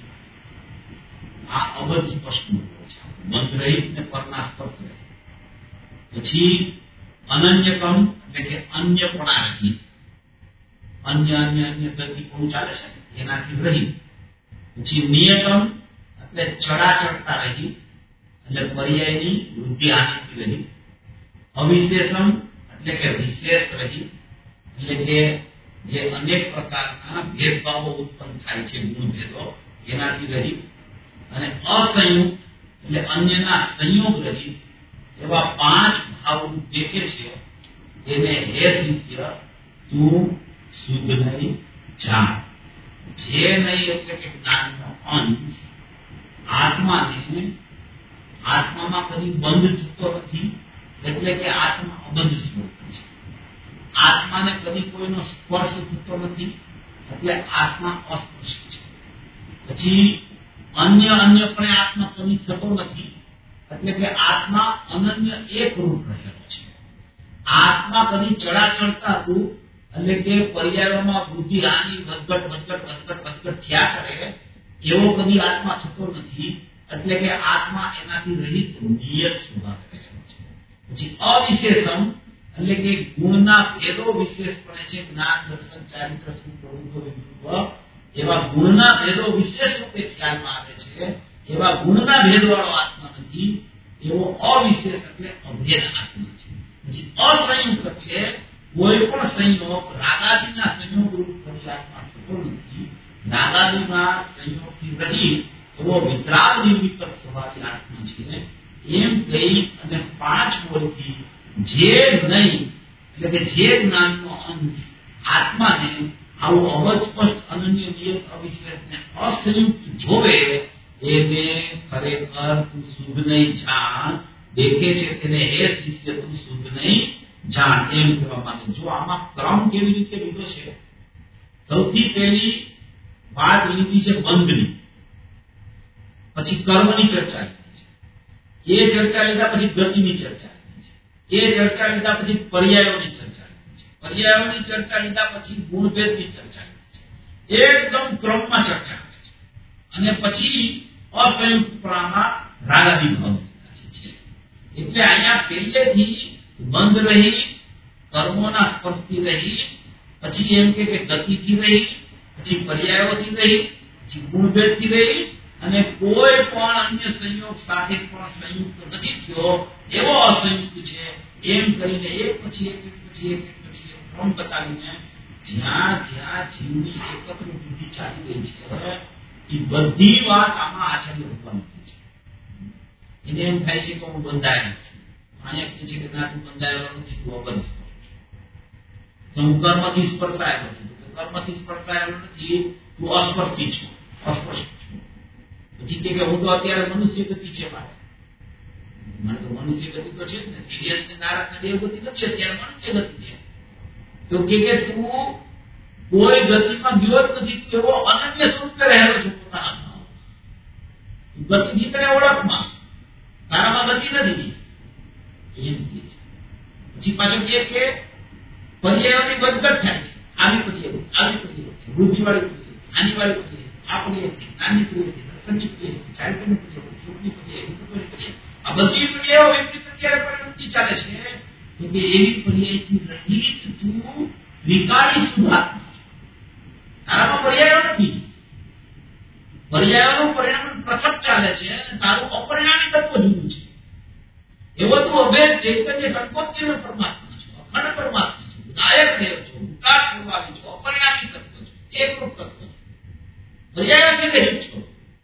આ અબધ સ્પષ્ટ છે. બંધ રહિત ને પરના સ્પર્શ રહિત. પછી અનન્યકમ એટલે કે અન્યપણા રહિત, અન્ય ગતિ કોણ ચાલે છે એનાથી રહિત. પછી નિયતમ એટલે ચડા ચડતા રહિત, એટલે પર્યાયની વૃદ્ધિ આનીથી રહિત. અવિશેષમ એટલે કે વિશેષ રહિત, એટલે કે જે અનેક પ્રકારના ભેદભાવો ઉત્પન્ન થાય છે ગુણભેદો એનાથી રહિત. અને અસંયુક્ત એટલે અન્યના સંયોગ રહિત. એવા 5 ભાવ દેખે છે એને હે શિષ્ય તું શુદ્ધ નહીં જાણ. જે નહીં એટલે કે જ્ઞાનનો અંશ આત્મામાં કદી બંધ થતો નથી, એટલે કે આત્મા અબંધ સ્વરૂપ છે. આત્માને કદી કોઈનો સ્પર્શ થતો નથી, એટલે આત્મા અસ્પષ્ટ છે. પછી અન્યપણે આત્મા કદી થતો નથી, એટલે કે આત્મા અનન્ય એક રૂપ રહેલો છે. આત્મા કદી ચડા ચડતા રૂપ, એટલે કે પર્યાયોમાં વૃદ્ધિ હાનિ વધઘટ થયા કરે એવો કદી આત્મા થતો નથી, એટલે કે આત્મા એનાથી રહિત નિયત સ્વભાવ રહેલો છે. પછી અવિશેષમ એટલે કે ગુણના ભેદો વિશેષપણે છે. જ્ઞાન દર્શન ચારિત્ર સુખ પ્રવૃત્તિ વિદ્રુપ એવા ગુણના ભેદો વિશેષ રૂપે ખ્યાલમાં આવે છે. એવા ગુણના ભેદવાળો આત્મા નથી, એવો અવિશેષ એટલે અભેદ આત્મા છે. પછી અસંયુક્ત એટલે કોઈ પણ સંયોગ રાગાદિના સંયોગ રૂપ કરી આત્મા થતો નથી. રાગાદિના સંયોગથી રહિત એવો વિતરાગ નિર્વિકલ્પ સ્વભાવી આત્મા છે. એમ કહી અને 5 બોલથી જે નહીં એટલે કે જે જ્ઞાનનો અંશ આત્માને આવું અવસ્પષ્ટ અનન્ય નિયત અવિશ્લેષને અસંયુક્ત જોવે એને ખરેખર તું શુદ્ધ નહીં જાણ દેખે છે તેને હે શિષ્ય તું શુદ્ધ નહીં જાણ એમ કહેવા માંગે. જો આમાં ક્રમ કેવી રીતે લીધો છે, સૌથી પહેલી વાત લીધી છે બંધની, પછી કર્મની ચર્ચા લીધી છે, એ ચર્ચા લીધા પછી ગતિની ચર્ચા લીધી છે, એ ચર્ચા લીધા પછી પર્યાયોની ચર્ચા લીધી છે, પર્યાયોની ચર્ચા લીધા પછી ગુણભેદની ચર્ચા લીધી છે, એકદમ ક્રમમાં ચર્ચા કરે છે અને પછી અસંયુક્તપણામાં રાગાદી ભાવ લીધા છે. એટલે અહીંયા પહેલેથી બંધ રહી, કર્મોના સ્પર્શથી રહી, પછી એમ કે ગતિથી રહી, પછી પર્યાયોથી રહી, પછી ગુણભેદથી રહી અને કોઈ પણ અન્ય સંયોગ સાથે પણ સંયુક્ત નથી થયો એવો અસંયુક્ત છે એમ કરીને એક પછી એક પછી એક પછી એક ક્રમ બતાવીને જ્યાં જ્યાં જીવની એકત્ર બુદ્ધિ ચાલી રહી છે એ બધી વાત આમાં આચાર્ય ભગવાન છે. એને એમ થાય છે કે હું બંધાયેલો છું, અહીંયા કહે છે કે ના તું બંધાયેલો નથી, તું અબંધ છું, હું કર્મથી સ્પર્શાયેલો છું, કર્મથી સ્પર્શાયેલો નથી, તું અસ્પર્શી છું, અસ્પર્શ છું. પછી કે હું તો અત્યારે મનુષ્ય ગતિ છે મારે તો મનુષ્ય ગતિ તો છે જ ને, દિવ્ય નારદ દેવ ગતિ નથી, અત્યારે મનુષ્ય ગતિ છે. તો કે તું કોઈ ગતિમાં ગયો જ નથી, તું એવો અનન્ય સ્વરૂપે રહેલો છું પોતાના ગતિથી તને ઓળખમાં, તારામાં ગતિ નથી એમ કે છે. પછી પાછળ કે પર્યાયોની વધઘટ થાય છે, આવી પર્યાય આવી પર્યાય, વૃદ્ધિવાળી પર્યાય, આની વાળી પર્યાય, આ પર્યાય, નાની પર્યાય, દર્શનની પર્યાય, ચારિત્ર્યની પર્યાય, સુખની પર્યાય, વિકૃતની પર્યાય, આ બધી પર્યાયો વિપરીત અત્યારે પરિવૃત્તિ ચાલે છે. તો કે એવી પર્યાયથી રહિત તું વિકારી શુદ્ધાત્મા છે, તારામાં પર્યાયો નથી, પર્યાયોનું પરિણામ પૃથક ચાલે છે અને તારું અપરિણામી તત્વ જુદું છે. એવો તું અભેદ ચૈતન્ય કંકોત્રીનો પરમાત્મા છો, અખંડ પરમાત્મા છો, નાયક દેવ છો, વિકાસ સ્વભાવી છો, અપરિણામી તત્વ છો, એકરૂપ તત્વ છો, પર્યાયોથી રહિત છો.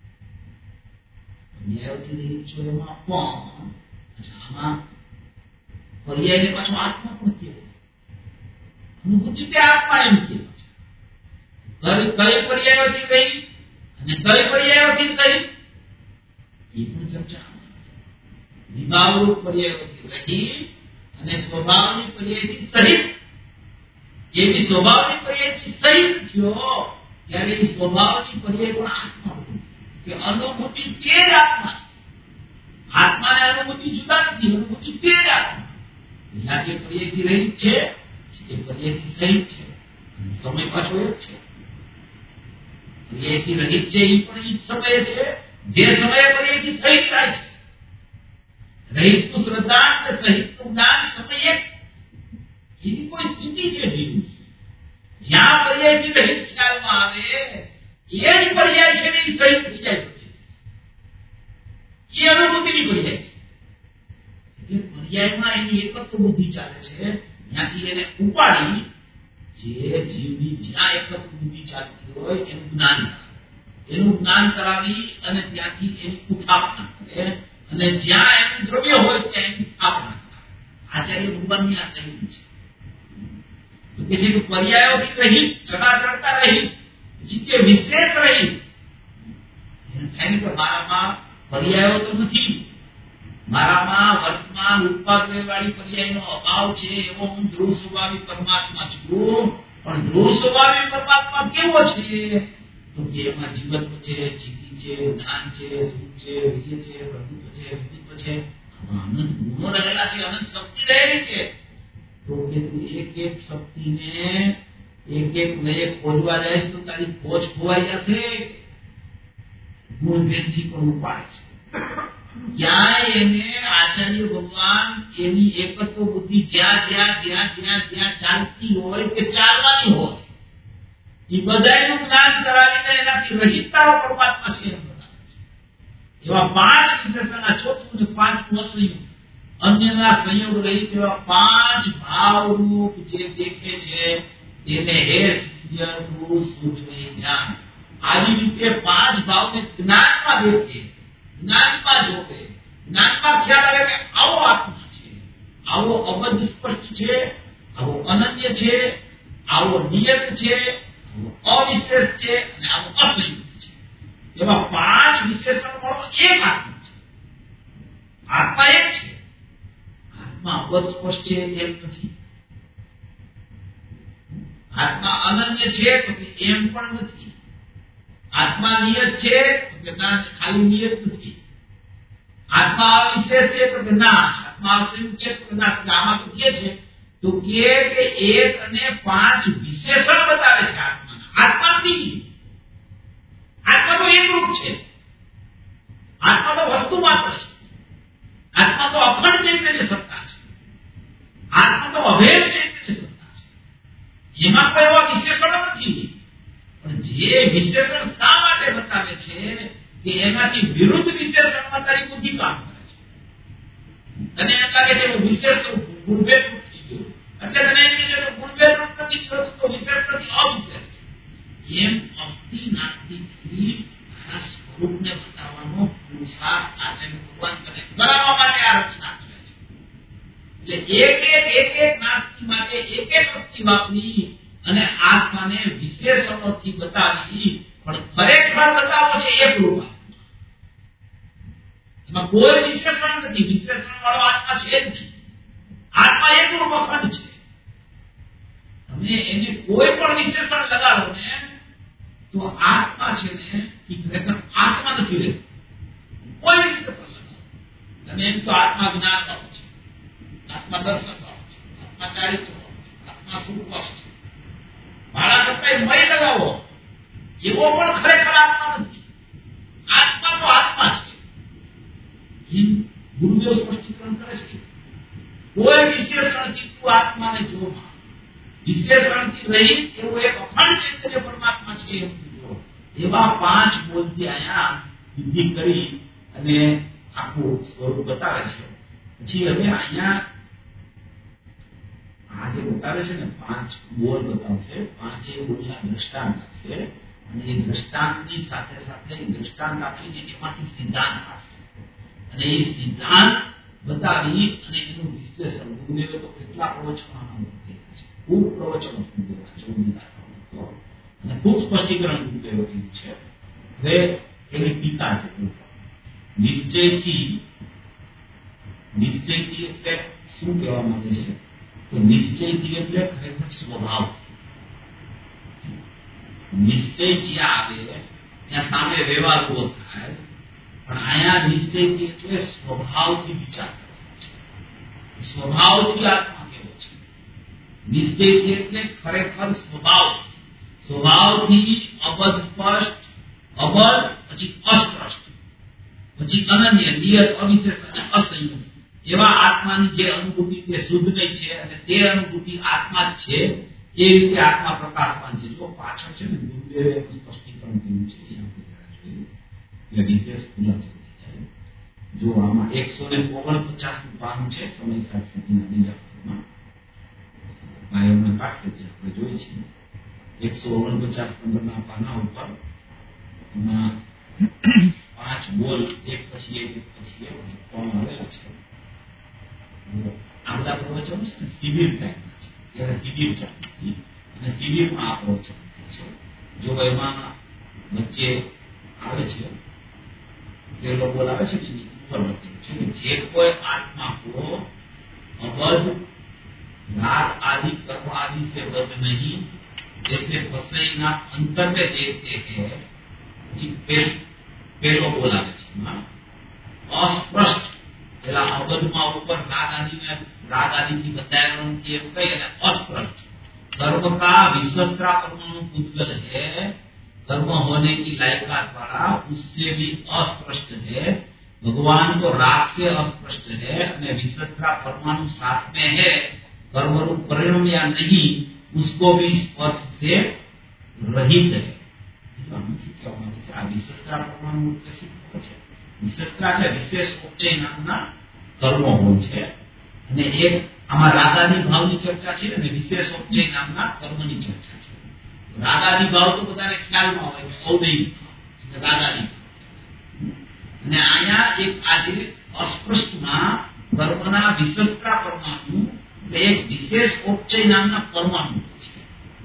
પર્યાયોથી રહિત છો એમાં પણ આમાં પર્યાયને પાછો આત્મા પણ કહેવાય, અનુભૂતિ તે આત્મા એમ કહેવાય છે. કઈ પર્યાયોથી રહી અને કઈ પર્યાયોથી રહી એ પણ ચર્ચા. વિભાવરૂપ પર્યાયોથી રહી અને સ્વભાવની પર્યાયથી સહિત, એવી સ્વભાવની પર્યાયથી સહિત થયો ત્યારે એ સ્વભાવની પર્યાય પણ આત્મા કે અનુભૂતિ તે જ આત્મા છે. આત્માને અનુભૂતિ જુદા નથી, અનુભૂતિ તે જ આત્મા. જે પર્યાયથી રહિત છે એ પર્યાયથી સહિત છે અને સમય પાછો એક છે. પર્યાયથી રહિત છે એ પણ એ જ સમય છે જે સમયે પર્યાયથી સહિત થાય છે. રહિત નું શ્રદ્ધા અને સહિત નું જ્ઞાન સમય એક, એની કોઈ સ્થિતિ છે જીવની. જ્યાં પર્યાયથી રહિત ખ્યાલમાં આવે એ જ પર્યાય છે ને એ સહિત થઈ જાય, એ અનુભૂતિની પર્યાય છે. પર્યાયમાં એની એકત્ર બુદ્ધિ ચાલે છે, ત્યાંથી એને ઉપાડી જે જીવની જ્યાં એકત્ર બુદ્ધિ ચાલતી હોય એનું જ્ઞાન કરાવી અને ત્યાંથી એની ઉત્થાપના કરે અને જ્યાં એનું દ્રવ્ય હોય ત્યાં એની સ્થાપના કરે. આચાર્ય ભગવાનની આ શૈલી છે. તો કે છે કે પર્યાયોથી રહી, ચડાચડતા રહી, પછી કે વિશેષ રહી. એને થાય કે મારામાં પર્યાયો તો નથી, મારામાં વર્તમાન ઉત્પાદન વાળી પર્યાયનો અભાવ છે, એવો હું ધ્રુવ સ્વભાવી પરમાત્મા છું. પણ ધ્રુવ સ્વભાવી પરમાત્મા કેવો છે? તો કે એમાં જીવત્વ છે, ચિત્તિ છે, જ્ઞાન છે, સુખ છે, વીર્ય છે, પ્રભુત્વ છે, વિધિત્વ છે, અનંત ગુણો રહેલા છે, અનંત શક્તિ રહેલી છે. તો કે તું એક એક શક્તિને એક એક લયે ખોજવા જાય તો તારી ખોજ ખોવાઈ જશે. ગુણભેદથી પણ ઉપાય છે. ક્યાંય એને આચાર્ય ભગવાન એની એકત્વ બુદ્ધિ જ્યાં જ્યાં જ્યાં જ્યાં જ્યાં ચાલતી હોય કે ચાલવાની હોય એ બધાનું જ્ઞાન કરાવીને એનાથી રહિતતાઓ પરમાત્મા છે એમ બતાવે છે. એવા 5 વિશેષણ, ચોથું ને 5મું અસંયુક્ત, અન્યના સંયોગ રહિત એવા 5 ભાવરૂપ જે દેખે છે તેને હે શિષ્ય તું શુદ્ધ નહીં જાણ. આવી રીતે 5 ભાવને જ્ઞાનમાં દેખે, જ્ઞાનમાં જોવે, જ્ઞાનમાં ખ્યાલ આવે કે આવો આત્મા છે, આવો અબદ્ધ સ્પષ્ટ છે, આવો અનન્ય છે, આવો નિયત છે, અવિશેષ છે અને આવો અસંયુક્ત છે. એવા 5 વિશેષણ વાળો એક આત્મા છે. આત્મા એક છે. આત્મા અવસ્પષ્ટ છે એમ નથી. આત્મા અનન્ય છે તો કે એમ પણ નથી. આત્મા નિયત છે તો કે ના, ખાલી નિયત નથી. આત્મા અવિશેષ છે તો કે ના, આત્મા અસંયુક્ત છે તો કે ના. આમાં તો કે છે તો કે 1 અને 5 વિશેષણ બતાવે છે આત્માના. આત્મા નથી. આત્મા તો એકરૂપ છે. આત્મા તો વસ્તુ માત્ર છે. આત્મા તો અખંડ ચૈતન્ય સત્તા છે. આત્મા તો અભેદ ચૈતન્ય સત્તા છે. એમાં કોઈ એવા વિશેષણો નથી. પણ જે વિશેષણ શા માટે બતાવે છે કે એનાથી વિરુદ્ધ વિશેષણમાં તારી બુદ્ધિ કામ કરે છે. તને એમ લાગે છે કે વિશેષણ ગુણભેદરૂપ થઈ ગયું, એટલે તને એમ છે કે ગુણભેદરૂપ નથી થતું તો વિશેષ નથી, અવિશેષ છે. એમ અસ્થિ નાસ્તિકથી તારા સ્વરૂપને બતાવવાનો પુરુષાર્થ આચરણ ભગવાન કરે, બનાવવા માટે આ રચના કરે છે. એટલે એક નાસ્તિ માટે એક અસ્થિ વાપરી અને આત્માને વિશેષણોથી બતાવી, પણ ખરેખર બતાવો છે એક રૂપ. એમાં કોઈ વિશેષણ નથી. વિશેષણ વાળો આત્મા છે જ નહીં. આત્મા એક રૂપ અખંડ છે. તમે એને કોઈ પણ વિશેષણ લગાડો ને તો આત્મા છે ને એ ખરેખર આત્મા નથી રહેતો. કોઈ રીતે પણ લગાડો. તમે એમ તો આત્મા જ્ઞાન વાળો છે, આત્મા દર્શન વાળો છે, આત્મા ચારિત્ર વાળો છે, આત્મા સ્વરૂપ વાળો છે. મારા કરતા મય લગાવો એવો પણ ખરેખર આત્મા નથી. આત્મા તો આત્મા છે. ગુરુદેવ સ્પષ્ટીકરણ કરે છે કોઈ વિશેષણથી તું આત્માને જોમાં, વિશેષણથી રહિત એવો એક અખંડ ચૈતન્ય પરમાત્મા છે એમ જો. એવા 5 બોલથી અહીંયા સિદ્ધિ કરી અને આખું સ્વરૂપ બતાવે છે. પછી હવે અહીંયા આ જે બતાવે છે ને 5 બોલ બતાવશે, 5 બોલના દ્રષ્ટાંત આપશે અને એ દ્રષ્ટાંતની સાથે સાથે દ્રષ્ટાંત આપીને એમાંથી સિદ્ધાંત આપશે અને એ સિદ્ધાંત બતાવી અને એનું વિશ્લેષણ. ગુરુદેવે તો કેટલા પ્રવચનો કર્યા છે, ખૂબ પ્રવચનો અને ખૂબ સ્પષ્ટીકરણ ગુરુદેવે કર્યું છે. હવે એની ટીકા છે. નિશ્ચયથી એટલે શું કહેવા માંગે છે? તો નિશ્ચયથી એટલે ખરેખર સ્વભાવ. નિશ્ચય જ્યાં આવે ત્યાં સામે વ્યવહાર ઉભો થાય, પણ આયા નિશ્ચયથી એટલે સ્વભાવથી વિચાર કરવાનો છે. સ્વભાવથી આત્મા કેવો છે? નિશ્ચયથી એટલે ખરેખર સ્વભાવથી અબધ સ્પષ્ટ, અબધ પછી અસ્પષ્ટ, પછી અનન્ય, નિયત, અવિશેષ અને અસંયુક્ત એવા આત્માની જે અનુભૂતિ તે શુદ્ધ નહીં છે અને તે અનુભૂતિ આત્મા જ છે. એ રીતે આત્મા પ્રકાશવાન છે. જો પાછળ છે ને ગુરુદેવે સ્પષ્ટીકરણ કર્યું છે, એ આપણે જરા જોયું એટલે વિશેષ ખુલ્લા છે. જો આમાં 149 પાનું છે સમય સાક્ષીના બીજા ભાગમાં બાયોના કાઠથી આપણે જોઈએ છીએ 149 પાના ઉપર એમાં 5 બોલ એક પછી એક પછી એક કોણ આવેલા છે. આ બધા પ્રવચનો છે ને શિબિર ટાઈપના છે. ત્યારે શિબિર ચાલતી અને શિબિરમાં આ પ્રવચન છે. જો એમાં વચ્ચે આવે છે તે લોકો બોલાવે છે કે જે કોઈ આत्मा को अवध रात आदि कर्म आदि से बद्ध नहीं, जैसे फसैना अंतर में देखते हैं, पेलो बोलावे છે. अस्पष्ट પેલા અવધમાં ઉપર રાગ આદि થી बताया कि एम कही અને अस्पष्ट कर्म का विशस्त्रा परमाणु पुद्गल है, कर्म होने की लायकात वाला उससे भी अस्पष्ट है. भगवान तो राग से अस्पष्ट है અને विशस्त्रा परमाणु साथ में है, कर्म रूप परिणाम या नहीं उसको भी स्पर्श से रहित है. આ વિશસ્ત્રા પરમાણુ એટલે શું છે? વિશસ્ત્રા એટલે વિશેષ ઉપચય નામના કર્મો હોય છે અને એક આમાં રાગાદી ભાવની ચર્ચા છે અને વિશેષ ઉપચય નામના કર્મની ચર્ચા છે. રાગાદી ભાવ તો બધાને ખ્યાલમાં હોય, ઔદૈહિક એટલે રાગાદી. અને અહીંયા એક આજે અસ્પષ્ટમાં કર્મના વિશસ્ત્રા પરમાણુ એટલે એક વિશેષ ઉપચય નામના પરમાણુ છે.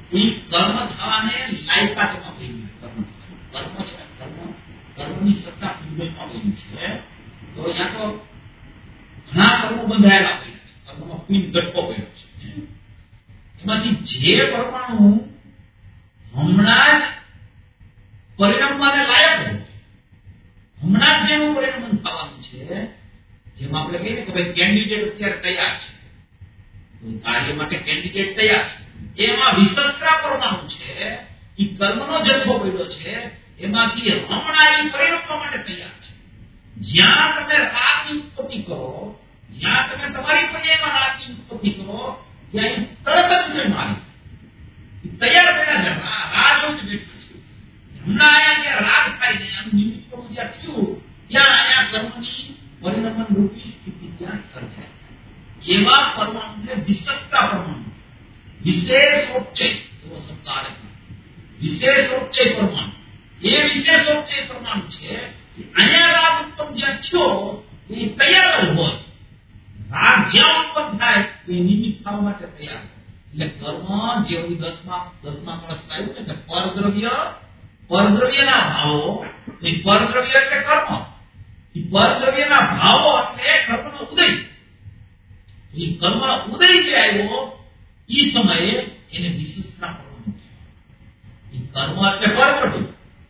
એ કર્મ થવાને લાયકાતમાં પડી કર્મ છે, કર્મની સત્તા પૂર્વમાં પડી છે. તો અહીંયા તો ઘણા કર્મો બંધાયેલા પડ્યા છે, કર્મમાં પિંડ ગઠ્ઠો પડ્યો છે. એમાંથી જે પરમાણુ હમણાં જ પરિણામવાને લાયક હોય, હમણાં જ જેનું પરિણામ થવાનું છે, જેમ આપણે કહીએ ને કે ભાઈ કેન્ડિડેટ અત્યારે તૈયાર છે, કાર્ય માટે કેન્ડિડેટ તૈયાર છે, એમાં વિશસ્ત્રા પરમાણુ છે, એ કર્મનો જથ્થો પડ્યો છે, એમાંથી હમણાં એ પરિણમવા માટે તૈયાર છે. જ્યાં તમે રાગની ઉત્પત્તિ કરો, જ્યાં તમે તમારી પર્યાયમાં રાગની ઉત્પત્તિ કરો, ત્યાં તરત જ તમે મારી તૈયાર બેઠા છે, રાહ જોઈને બેઠા છે. હમણાં અહીંયા જે રાગ થાય ને આનું નિમિત્ત જ્યાં થયું, ત્યાં અહીંયા કર્મની પરિણમન રૂપી સ્થિતિ ત્યાં સર્જાય. એવા પરમાણુને વિશિષ્ટતા પરમાણુ, વિશેષોપચય એવો શબ્દ આવે છે. વિશેષોપચય પરમાણુ, એ વિશેષોપચય પરમાણુ છે. અહીંયા રાગ ઉત્પન્ન જ્યાં થયો એ તૈયાર જ હોય. રાગ જ્યાં ઉત્પન્ન થાય એ નિમિત્ત થવા માટે તૈયાર હોય. એટલે કર્મ જેવું 10મા વર્ષ આવ્યું ને પરદ્રવ્યના ભાવો, એ પરદ્રવ્ય એટલે કર્મ, એ પરદ્રવ્યના ભાવો એટલે કર્મનો ઉદય. એ કર્મ ઉદય જે આવ્યો એ સમયે એને વિશિષ્ટતા પરમાણુ કહેવાય. એ કર્મ એટલે પરદ્રવ્ય,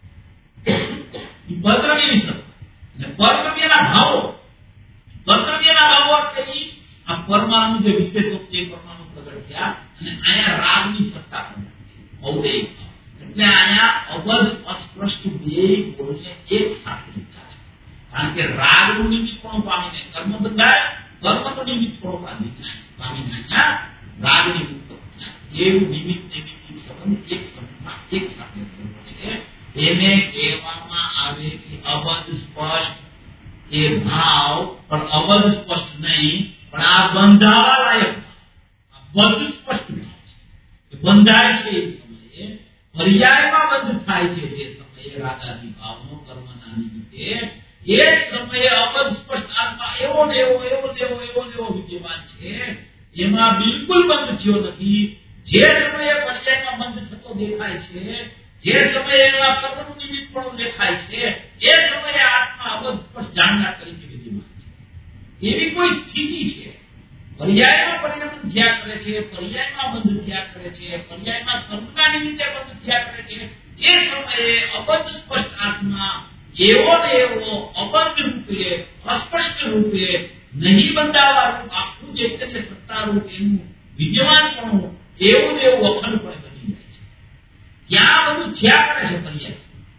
એ પરદ્રવ્યની સત્તા અને પરદ્રવ્યના ભાવો, પરદ્રવ્યના ભાવો એટલે આ પરમાણુ જે વિશેષોપચય પરમાણુ પ્રગટ થયા અને અહીંયા રાગની સત્તા ઉદય. એટલે અહીંયા અબધ અસ્પષ્ટ બે ગુણને એક સાથે લીધા છે. કારણ કે રાગનું નિમિત્તપણું પામીને કર્મ બંધાય, કર્મનું નિમિત્તપણું પામીને અહીંયા રાગની ઉત્પત્તિ. એવું નિમિત્ત સંબંધ એક સમયમાં એક સાથે થયો છે. એને કહેવામાં આવે કે અબધ સ્પષ્ટ એ ભાવ, પણ અબધ સ્પષ્ટ નહીં, પણ આ બંધાવા લાયક બધ સ્પષ્ટ ભાવ છે. બંધાય છે એ સમયે, પર્યાયમાં બંધ થાય છે જે સમયે રાગાદી ભાવનો કર્મના નિમિત્તે, એ જ સમયે અબધ સ્પષ્ટ આત્મા એવો ને એવો વિદ્યમાન છે. એમાં બિલકુલ બંધ થયો નથી. જે સમયે પર્યાયમાં બંધ થતો દેખાય છે, જે સમયે એમાં કર્મનું નિમિત્ત પણ દેખાય છે, એ સમયે આત્મા અબધ સ્પષ્ટ જાણનાર તરીકે વિદ્યમાન છે. એવી કોઈ સ્થિતિ છે. પર્યાયમાં પરિણામ થયા કરે છે, પર્યાયમાં બંધ થયા કરે છે, પર્યાયમાં કર્મના નિમિત્તે બંધ થયા કરે છે, એ સમયે અબધ સ્પષ્ટ આત્મા એવો ને એવો અબધ રૂપે, અસ્પષ્ટ રૂપે, નહીં બંધાવા રૂપ, આખું ચૈતન્ય સત્તારૂપ એનું વિદ્યમાનપણું એવું ને એવું અખંડપણે બચી જાય છે. ત્યાં બધું થયા કરે છે પર્યાય.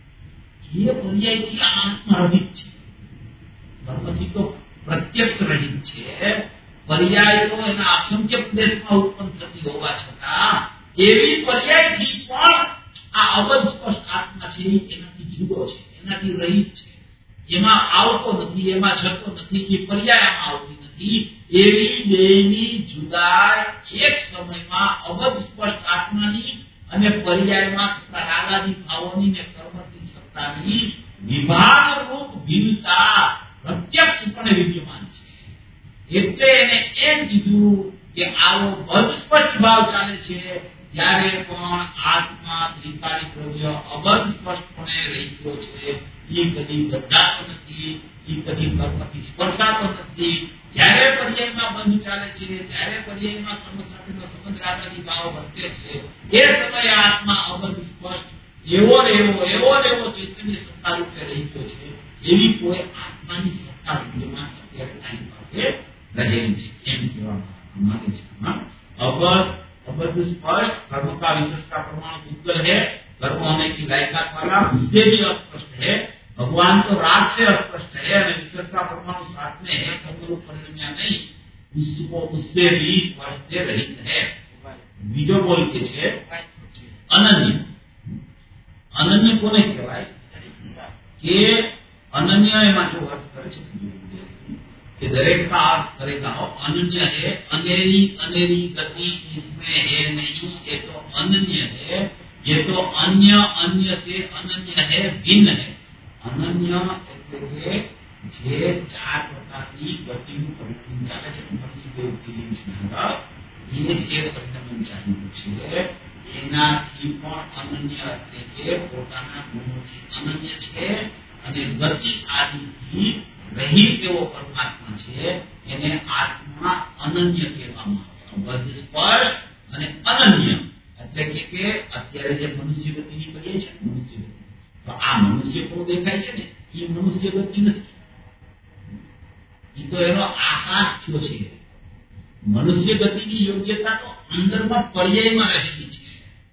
એ પર્યાયથી આત્મા રહિત છે, કર્મથી તો પ્રત્યક્ષ રહિત છે. પર્યાય તો એના અસંખ્ય પ્રદેશમાં ઉત્પન્ન થતી હોવા છતાં એવી પર્યાયથી પણ આ અબધ સ્પષ્ટ આત્મા છે એનાથી જુદો છે, એનાથી રહિત છે. એમાં આવતો નથી, એમાં જતો નથી, એ પર્યાયમાં આવતી નથી. એવી બેની જુદાઈ એક સમયમાં અબધ સ્પષ્ટ આત્માની અને પર્યાયમાં થતા રાગાદી ભાવોની ને કર્મથી સત્તાની વિભાગ રૂપ ભિન્નતા પ્રત્યક્ષપણે વિદ્યમાન છે. એટલે એને એમ કીધું કે આવો અસ્પષ્ટ ભાવ ચાલે છે ત્યારે પણ આત્મા ત્રિકાળી દ્રવ્ય અબધ સ્પષ્ટપણે રહ્યો છે. એ કદી બદલાતો નથી, એ કદી કર્મથી સ્પર્શાતો નથી. જ્યારે પર્યાયમાં બંધ ચાલે છે, જ્યારે પર્યાયમાં કર્મ સાથેનો સંબંધ રાગાદી ભાવ વર્તે છે, એ સમયે આત્મા અબધ સ્પષ્ટ એવો ને એવો ચૈતન્ય સત્તા રૂપે રહ્યો છે. એવી કોઈ આત્માની સત્તા વિદ્યમાન અત્યારે તારી પાસે रहेली છે એમ કહેવામાં આવે છે. अबध स्पष्ट कर्म का विशेषता प्रमाण उत्तर है, कर्म होने की लायकात वाला उससे भी अस्पष्ट है. भगवान तो राग से अस्पष्ट है और विशेषता प्रमाण साथ में है, कर्मरूप परिणम्या नहीं, उसको उससे भी स्पष्ट रहित है. बीजो बोल के छे अनन्य. अनन्य कोने कहेवाय के अनन्य एमां जो अर्थ करे छे कि दरेक का अर्थ करेगा हो अनन्य है. अनेरी गति इसमें है नहीं, ये तो अनन्य है, ये तो अन्य से अनन्य है, भिन्न है. अनन्य એટલે કે જે ચાર પ્રકારની ગતિનું પરિણામ ચાલે છે, મનુષ્યદેવ એ છે પરિણામ ચાલ્યું છે. એનાથી પણ અનન્ય એટલે કે પોતાના ગુણોથી અનન્ય છે અને ગતિ આદિથી રહિત એવો પરમાત્મા છે એને આત્મા અનન્ય કહેવામાં આવે. સ્પષ્ટ અને અનન્ય એટલે કે અત્યારે જે મનુષ્ય ગતિની કરીએ છે મનુષ્ય ગતિ, તો આ મનુષ્ય પણ દેખાય છે ને એ મનુષ્ય ગતિ નથી, એ તો એનો આકાર થયો છે. મનુષ્ય ગતિની યોગ્યતા તો અંદરમાં પર્યાયમાં રહેલી છે.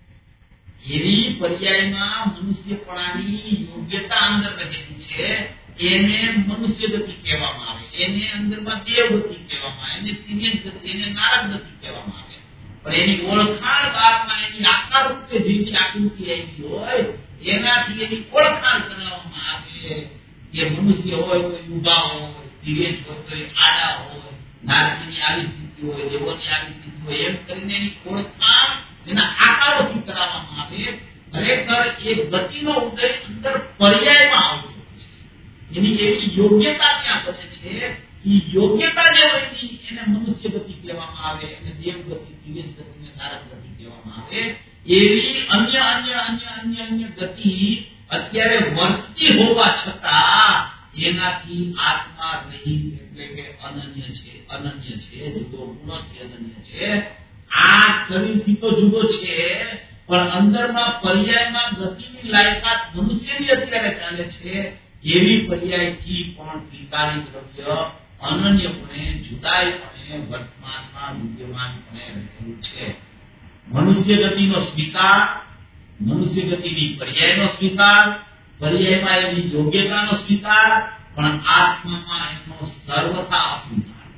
એવી પર્યાયમાં મનુષ્યપણાની યોગ્યતા અંદર રહેલી છે એને મનુષ્ય ગતિ કહેવામાં આવે. એને અંદરમાં દેવ ગતિ કહેવામાં આવે, એને તિર્યક ગતિ, એને નારદ ગતિ કહેવામાં આવે. પણ એની ઓળખાણ બહારમાં એની આકાર રૂપે જેવી આકૃતિ આવી હોય એનાથી એની ઓળખાણ કરવામાં આવે કે મનુષ્ય હોય તો ઉભા હોય, તિર્યક હોય તો આડા હોય, નારદની આવી સ્થિતિ હોય, દેવોની આવી સ્થિતિ હોય, એમ કરીને એની ઓળખાણ એના આકારોથી કરવામાં આવે. ખરેખર એ ગતિનો ઉદય અંદર પર્યાયમાં આવતો છે. એની એવી યોગ્યતા ત્યાં બને છે. એ યોગ્યતા જે હોય એને મનુષ્ય ગતિ કહેવામાં આવે, એને દેવ ગતિ, તિર્યક ગતિ ને નારદ ગતિ કહેવામાં આવે. એવી અન્ય અન્ય અન્ય અન્ય અન્ય ગતિ અત્યારે વર્તતી હોવા છતાં એનાથી આત્મા રહિત એટલે કે અનન્ય છે. અનન્ય છે, જુદો ગુણોથી અનન્ય છે. આ શરીરથી તો જુદો છે પણ અંદરમાં પર્યાયમાં ગતિની લાયકાત મનુષ્યની અત્યારે ચાલે છે. એવી પર્યાયથી પણ ત્રિકારી દ્રવ્ય અનન્યપણે જુદાઈપણે વર્તમાનમાં વિદ્યમાનપણે રહેલું છે. મનુષ્ય ગતિનો સ્વીકાર, મનુષ્ય ગતિની પર્યાયનો સ્વીકાર, પર્યાયમાં એની યોગ્યતાનો સ્વીકાર, પણ આત્મામાં એનો સર્વથા અસ્વીકાર.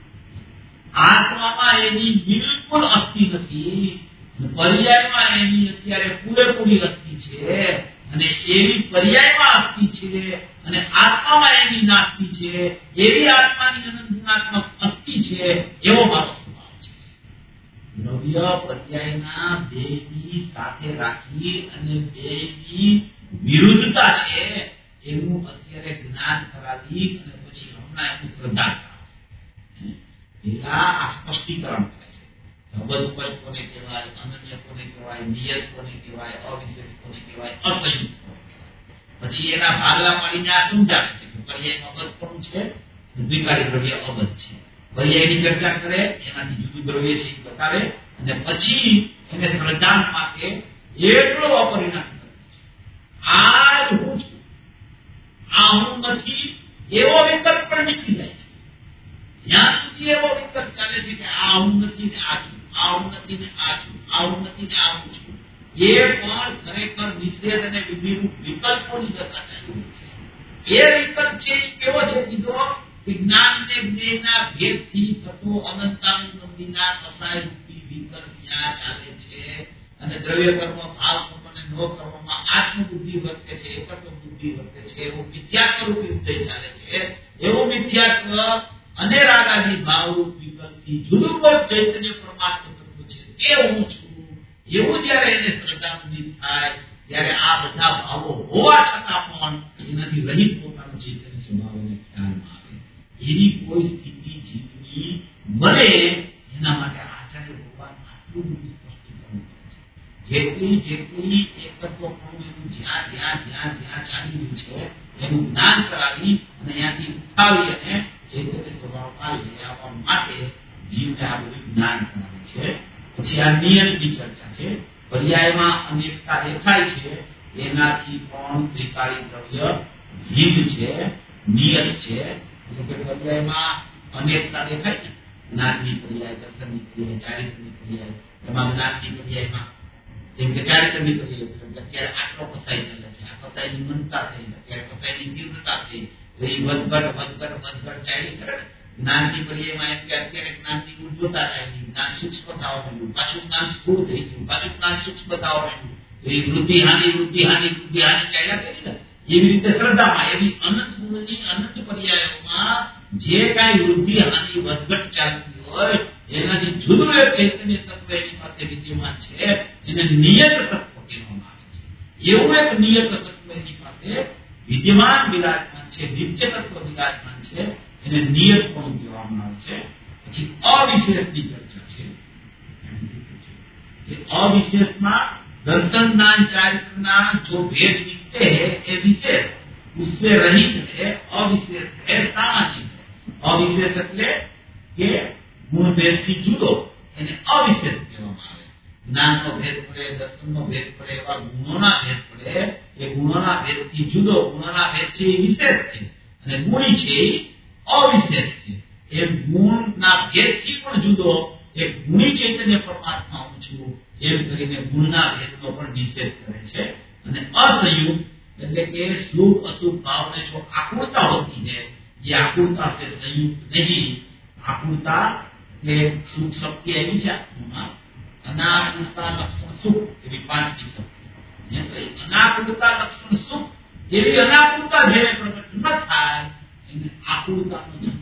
આત્મામાં એની બિલકુલ અસ્તિ નથી. પર્યાયમાં એની અત્યારે પૂરેપૂરી અસ્તિ છે અને એવી પર્યાયમાં અસ્તિ છે અને આત્મામાં એની નાસ્તિ છે. એવી આત્માની અનંત ગુણાત્મક અસ્તિ છે એવો મારો સ્વભાવ છે. દ્રવ્ય પર્યાયના બેની સાથે રાખી અને બેની વિરુદ્ધતા છે એનું અત્યારે જ્ઞાન કરાવી અને પછી હમણાં એનું શ્રદ્ધા કરાવશે. પેલા આ સ્પષ્ટીકરણ થાય છે. સબસ્પષ્ટ કોને કહેવાય, અનન્ય કોને કહેવાય, નિયત કોને કહેવાય, અવિશેષ કોને કહેવાય, અસંયુક્ત કોને કહેવાય. પછી એના ભાગલા પાડીને આ સમજાવે છે કે પર્યાયમાં અબધ કોણ છે, દ્વિકારી દ્રવ્ય અબધ છે. પર્યાયની ચર્ચા કરે, એનાથી જુદું દ્રવ્ય છે એ બતાવે અને પછી એને શ્રદ્ધાંત માટે એટલો અપરિણામ કરે છે. આ જ હું છું, આ હું નથી એવો વિકલ્પ પણ નીકળી જાય છે. જ્યાં સુધી એવો વિકલ્પ ચાલે છે કે આ હું નથી ને આ છું, આ હું નથી ને આ છું, આ હું નથી ને આ હું છું, એ પણ ખરેખર નિષેધ અને વિધિરૂપ વિકલ્પોની દશા ચાલી છે. એ વિકલ્પ છે એ કેવો છે કીધો કે જ્ઞાન ને જ્ઞેયના ભેદથી થતો અનંતાનુગમના કસાય રૂપી વિકલ્પ ત્યાં ચાલે છે. અને દ્રવ્ય કર્મ, ભાવ કર્મ અને નો કર્મમાં આત્મબુદ્ધિ વર્તે છે, એકત્વ બુદ્ધિ વર્તે છે, એવું મિથ્યાત્વ રૂપી ઉદય ચાલે છે. એવું મિથ્યાત્વ અને રાગાદી ભાવરૂપ વિકલ્પથી જુદું કોઈ ચૈતન્ય પરમાત્મા તત્વ છે તે હું છું એવું જયારે એને શ્રદ્ધાબુદ્ધિ થાય ત્યારે આ બધા ભાવો હોવા છતાં પણ એનાથી રહિત પોતાનો ચૈતન્ય સ્વભાવ એને ખ્યાલમાં આવે. એવી કોઈ સ્થિતિ જીવની બને એના માટે આચાર્ય ભગવાન આટલું બધું સ્પષ્ટીકરણ કરે છે. જેટલી જેટલી એકત્વપણું એનું જ્યાં જ્યાં જ્યાં જ્યાં ચાલી રહ્યું છે એનું જ્ઞાન કરાવી અને અહીંયાથી ઉઠાવી અને ચૈતન્ય સ્વભાવમાં લઈ આવવા માટે જીવને આ બધું જ્ઞાન કરાવે છે. પછી આ નિયતની ચર્ચા છે. પર્યાયમાં અનેકતા દેખાય છે એનાથી પણ ત્રિકારી દ્રવ્ય ભિન્ન છે, નિયત છે. એટલે કે પર્યાયમાં અનેકતા દેખાય ને, જ્ઞાનની પર્યાય, દર્શનની પર્યાય, ચારિત્રની પર્યાય. એમાં જ્ઞાનની પર્યાયમાં જેમ કે ચારિત્રની પર્યાય અત્યારે આટલો કસાઈ ચાલે છે, આ કસાઈની મનતા થઈ, અત્યારે કસાઈની તીવ્રતા થઈ, તો એ વધઘટ ચાલી કરે. જ્ઞાનની પર્યાયમાં એમ કે અત્યારે જ્ઞાનની ઉર્જ્વતા ચાલી, જ્ઞાન સૂક્ષ્મ થવા માંડ્યું, પાછું જ્ઞાન સ્થૂળ થઈ ગયું, પાછું જ્ઞાન સૂક્ષ્મ થવા માંડ્યું. તો એ વૃદ્ધિહાની ચાલ્યા કરી ને એવી રીતે શ્રદ્ધામાં એવી અનંત ગુણની અનંત પર્યાયોમાં જે કાંઈ વૃદ્ધિહાની વધઘટ ચાલતી હોય એનાથી જુદું એક ચૈતન્ય તત્વ એની પાસે વિદ્યમાન છે એને નિયત તત્વ કહેવામાં આવે છે. એવું એક નિયત તત્વ એની પાસે વિદ્યમાન વિરાજમાન છે, નિત્ય તત્વ વિરાજમાન છે, એને નિયત પણ કહેવામાં આવે છે. પછી અવિશેષની ચર્ચા છે. જે અવિશેષમાં दर्शन ज्ञान चारित्र जो भेद दिखते हैं ये विशेष, उससे रहित है, अविशेष है, सामान्य है। अविशेष એટલે કે ગુણ ભેદથી જુદો એને અવિશેષ કહેવામાં આવે। જ્ઞાનનો ભેદ પડે, દર્શનનો ભેદ પડે, એવા ગુણોના ભેદ પડે, એ ગુણોના ભેદથી જુદો, ગુણોના ભેદ છે એ વિશેષ છે અને ગુણી છે એ અવિશેષ છે। એ ગુણના ભેદથી પણ જુદો એક ગુણી ચૈતન્ય પરમાત્મા હું છું એમ કરીને ગુણના ભેદનો પણ નિષેધ કરે છે। અને અસંયુક્ત એટલે કે શુભ અશુભ ભાવને જો આકૃતા હોતી है, ये आकुलता से संयुक्त नहीं। आकुलता के सुख शक्ति आई है अनाकुलता लक्षण सुख ये पांचमी शक्ति है। तो अनाकुलता लक्षण सुख ये अनाकुलता जे प्रकट न थाय आकुलता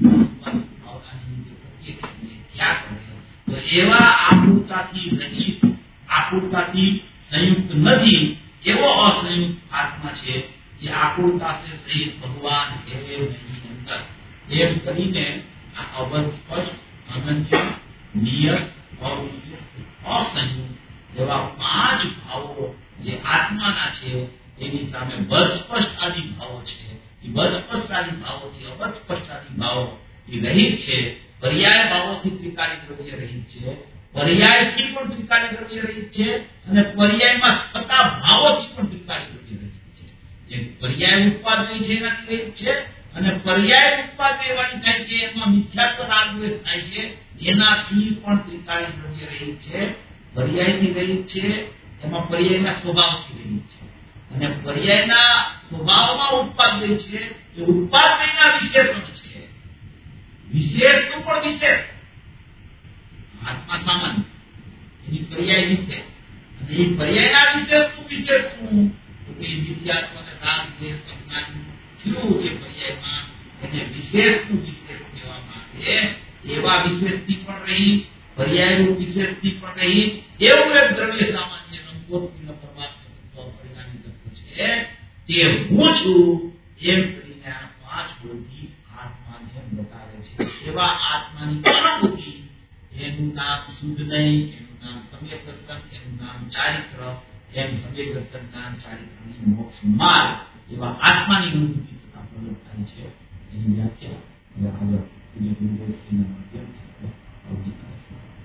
क्या करे तो एवा आकुलता थी रहित, आकुलता थी संयुक्त नहीं एवो असंयुक्त आत्मा छे। ये आकुलता से सहित भगवान है नहीं एम करीने अवध स्पष्ट अनन्य नियत और असंयुक्त एवा पांच भावो जे आत्माना छे एनी सामे बलस्पष्ट आदि भावो छे। ई बलस्पष्ट आदि भावो थी अवस्पष्ट आदि भावो ई रहित छे। पर्याय भावोथी त्रिकाली द्रव्य रहित छे, पर्यायथी पण त्रिकाली द्रव्य रहित छे અને पर्यायમાં થતા ભાવોથી પણ ત્રિકાળી દ્રવ્ય રહિત છે। જે पर्याय ઉત્પાદન છે એનાથી રહિત છે અને पर्याय ઉત્પાદન વાળી થાય છે એમાં મિથ્યાત્વ રાગદ્વેષ થાય છે એનાથી પણ ત્રિકાળી દ્રવ્ય રહિત છે। पर्यायથી રહિત છે એમાં पर्यायના સ્વભાવથી રહિત છે અને पर्यायના સ્વભાવમાં ઉત્પાદન છે એ ઉત્પાદનના વિશેષણ છે। विशेष तो पण विशेष आत्मा सामान्य एनी पर्याय विशेष અને એ पर्यायના विशेष तो विशेष શું તો કે મિથ્યાત્વ અને રાગ દ્વેષ અજ્ઞાન થયું છે पर्यायમાં એને વિશેષ નું વિશેષ કહેવામાં આવે। એવા વિશેષથી પણ રહી, पर्यायનું વિશેષથી પણ રહી એવું એક દ્રવ્ય સામાન્ય નમકોત્પન્ન પરમાત્મા તત્વ પરિણામી તત્વ છે તે હું છું એમ કરીને આ પાંચ બોધી આત્માને બતાવે છે। એવા આત્માની અનુભૂતિ એનું નામ શુદ્ધ નહીં, એનું નામ સમ્યક દર્શન, એનું નામ ચારિત્ર, એમ સમ્યક દર્શન જ્ઞાન ચારિત્રની મોક્ષ માર્ગ એવા આત્માની અનુભૂતિ થતા પ્રગટ થાય છે। એની વ્યાખ્યા હવે આગળ માધ્યમથી અવગી કરે છે।